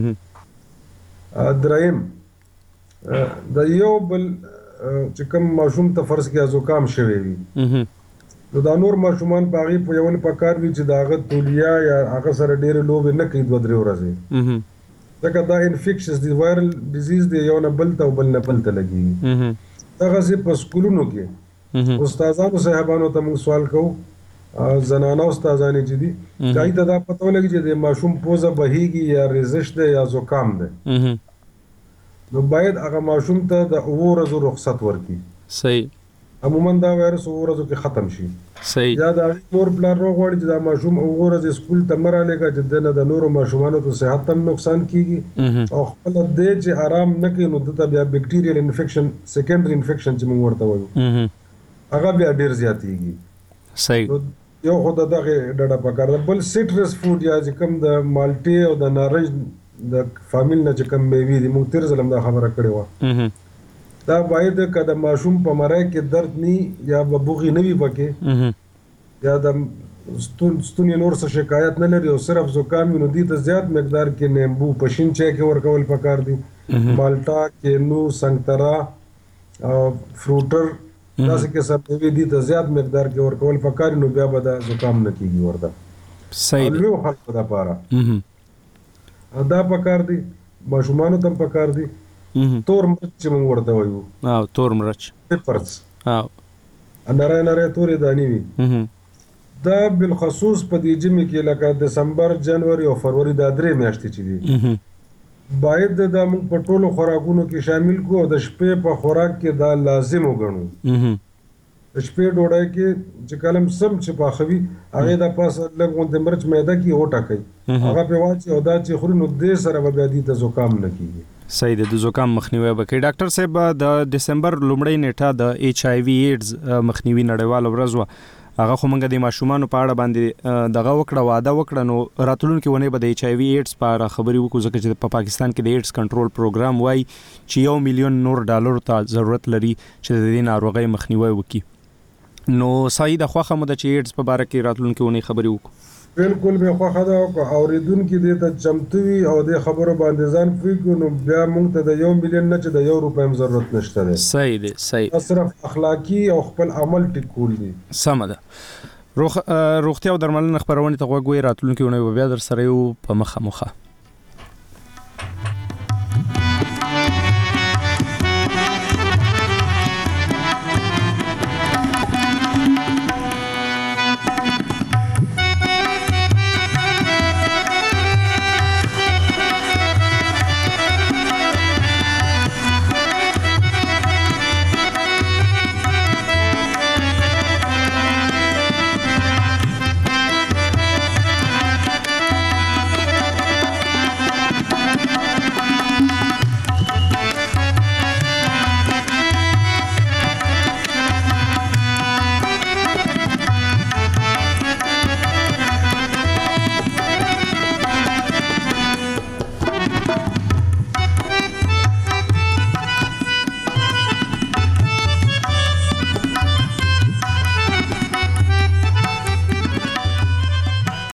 دریم د یو بل چې کوم ماشوم ته فرض کې زکام شوی وي نو دا نور ماشومان باغی په یو په کار وی چې داغه تولیا یا هغه سره ډېر لوب نه کوي 2-3 ورځې ځکه دا انفیکشنز دی وایرل ډیزیز دی یو نه بل ته لګي هغه سي په سکولونو کې استادانو صاحبانو ته موږ سوال کوو زنانه استادانې چې دي دای ته دا پته ولګي چې د ماشوم پوزه بهيږي یا ریزش ده یا زکام ده نو باید هغه ماشوم ته د ورځو رخصت ورکړي صحیح عموما دا وایرس ورځو کې ختم شي صحیح یا دا نور پلان روغوړي چې دا ماشوم ورځ سکول ته مرالېګا چې د نورو ماشومانو ته صحت هم نقصان کیږي او خپل دې چې آرام نه کوي نو د بیا بیکټیریل انفیکشن سیکنډري انفیکشن چې موږ ورته وایو هغه بیا ډیر زیاتېږي صحیح یو خو دغه ډډه پکار ده بل سیټرس فود یا چې کوم د مالټي او د نارنج د فامیل نه چې کوم میوه دي موږ تیر ځلم دا خبره کړې و دا باید کله ماشوم په مرای کې درد ني یا بوغي نه وي پکې یا د ستوني نور څه شکایت نه لري او صرف زکام نو دي ته زیات مقدار کې نیمبو پشین چای کې ورکول پکار دي مالټا کینو سنگترا فروټر داسې کې سب دي ته زیات مقدار کې ورکول پکار نو بیا به دا زکام نه کیږي ورته صحیح نو خلک دا پاره دا پکار دي ماشومان ته پکار دي تور مرچ موږ ورته وایو تور مرچ پیپرز نری تورې دانی وي دا بالخصوص په دې جمع کې لکه دسمبر جنوري او فروری دا 3 میاشتې چې دي باید دا موږ په ټولو خوراکونو کې شامل کو او د شپې په خوراک کې دا لازم وګڼو د شپې ډوډۍ کې چې کلم سم چې پاخوي هغه د پاسه لږ مرچ میده کې وټاکي هغه په واچي او دا چې خوري نو دې سره به بیا دې ته زکام نه کیږي صحیح ده د زکام مخنیوي وکړي ډاکټر صاحب د دسمبر لومړۍ نیټه د ایچ آی وی ایډز مخنیوي نړیواله ورځ هغه خو موږ د ماشومان په اړه باندې دغه وکړه واده وکړه نو راتلونکي ونه به د ایچ آی وی ایډز په اړه خبري وکړو ځکه چې په پاکستان کې د ایډز کنټرول پروګرام وای چې $1 مليون ته ضرورت لري چې د دې ناروغۍ مخنیوي وکړي نو صحیح د خوخه مده چې ایډز په اړه کې راتلونکي ونه خبري وکړو بالکل به خوخه دا اوریدونکو دې ته چمتوي او د خبرو باندې ځان فکر نو بیا موږ ته د $1 مليون نه چې د ₹1 ضرورت نشته ده صحیح ده صحیح صرف اخلاقی او خپل عمل ټکول دي سم ده روغتیا او درملنه خبرونه ته غوږ وي راتلونکي ونه بیا در سره یو په مخه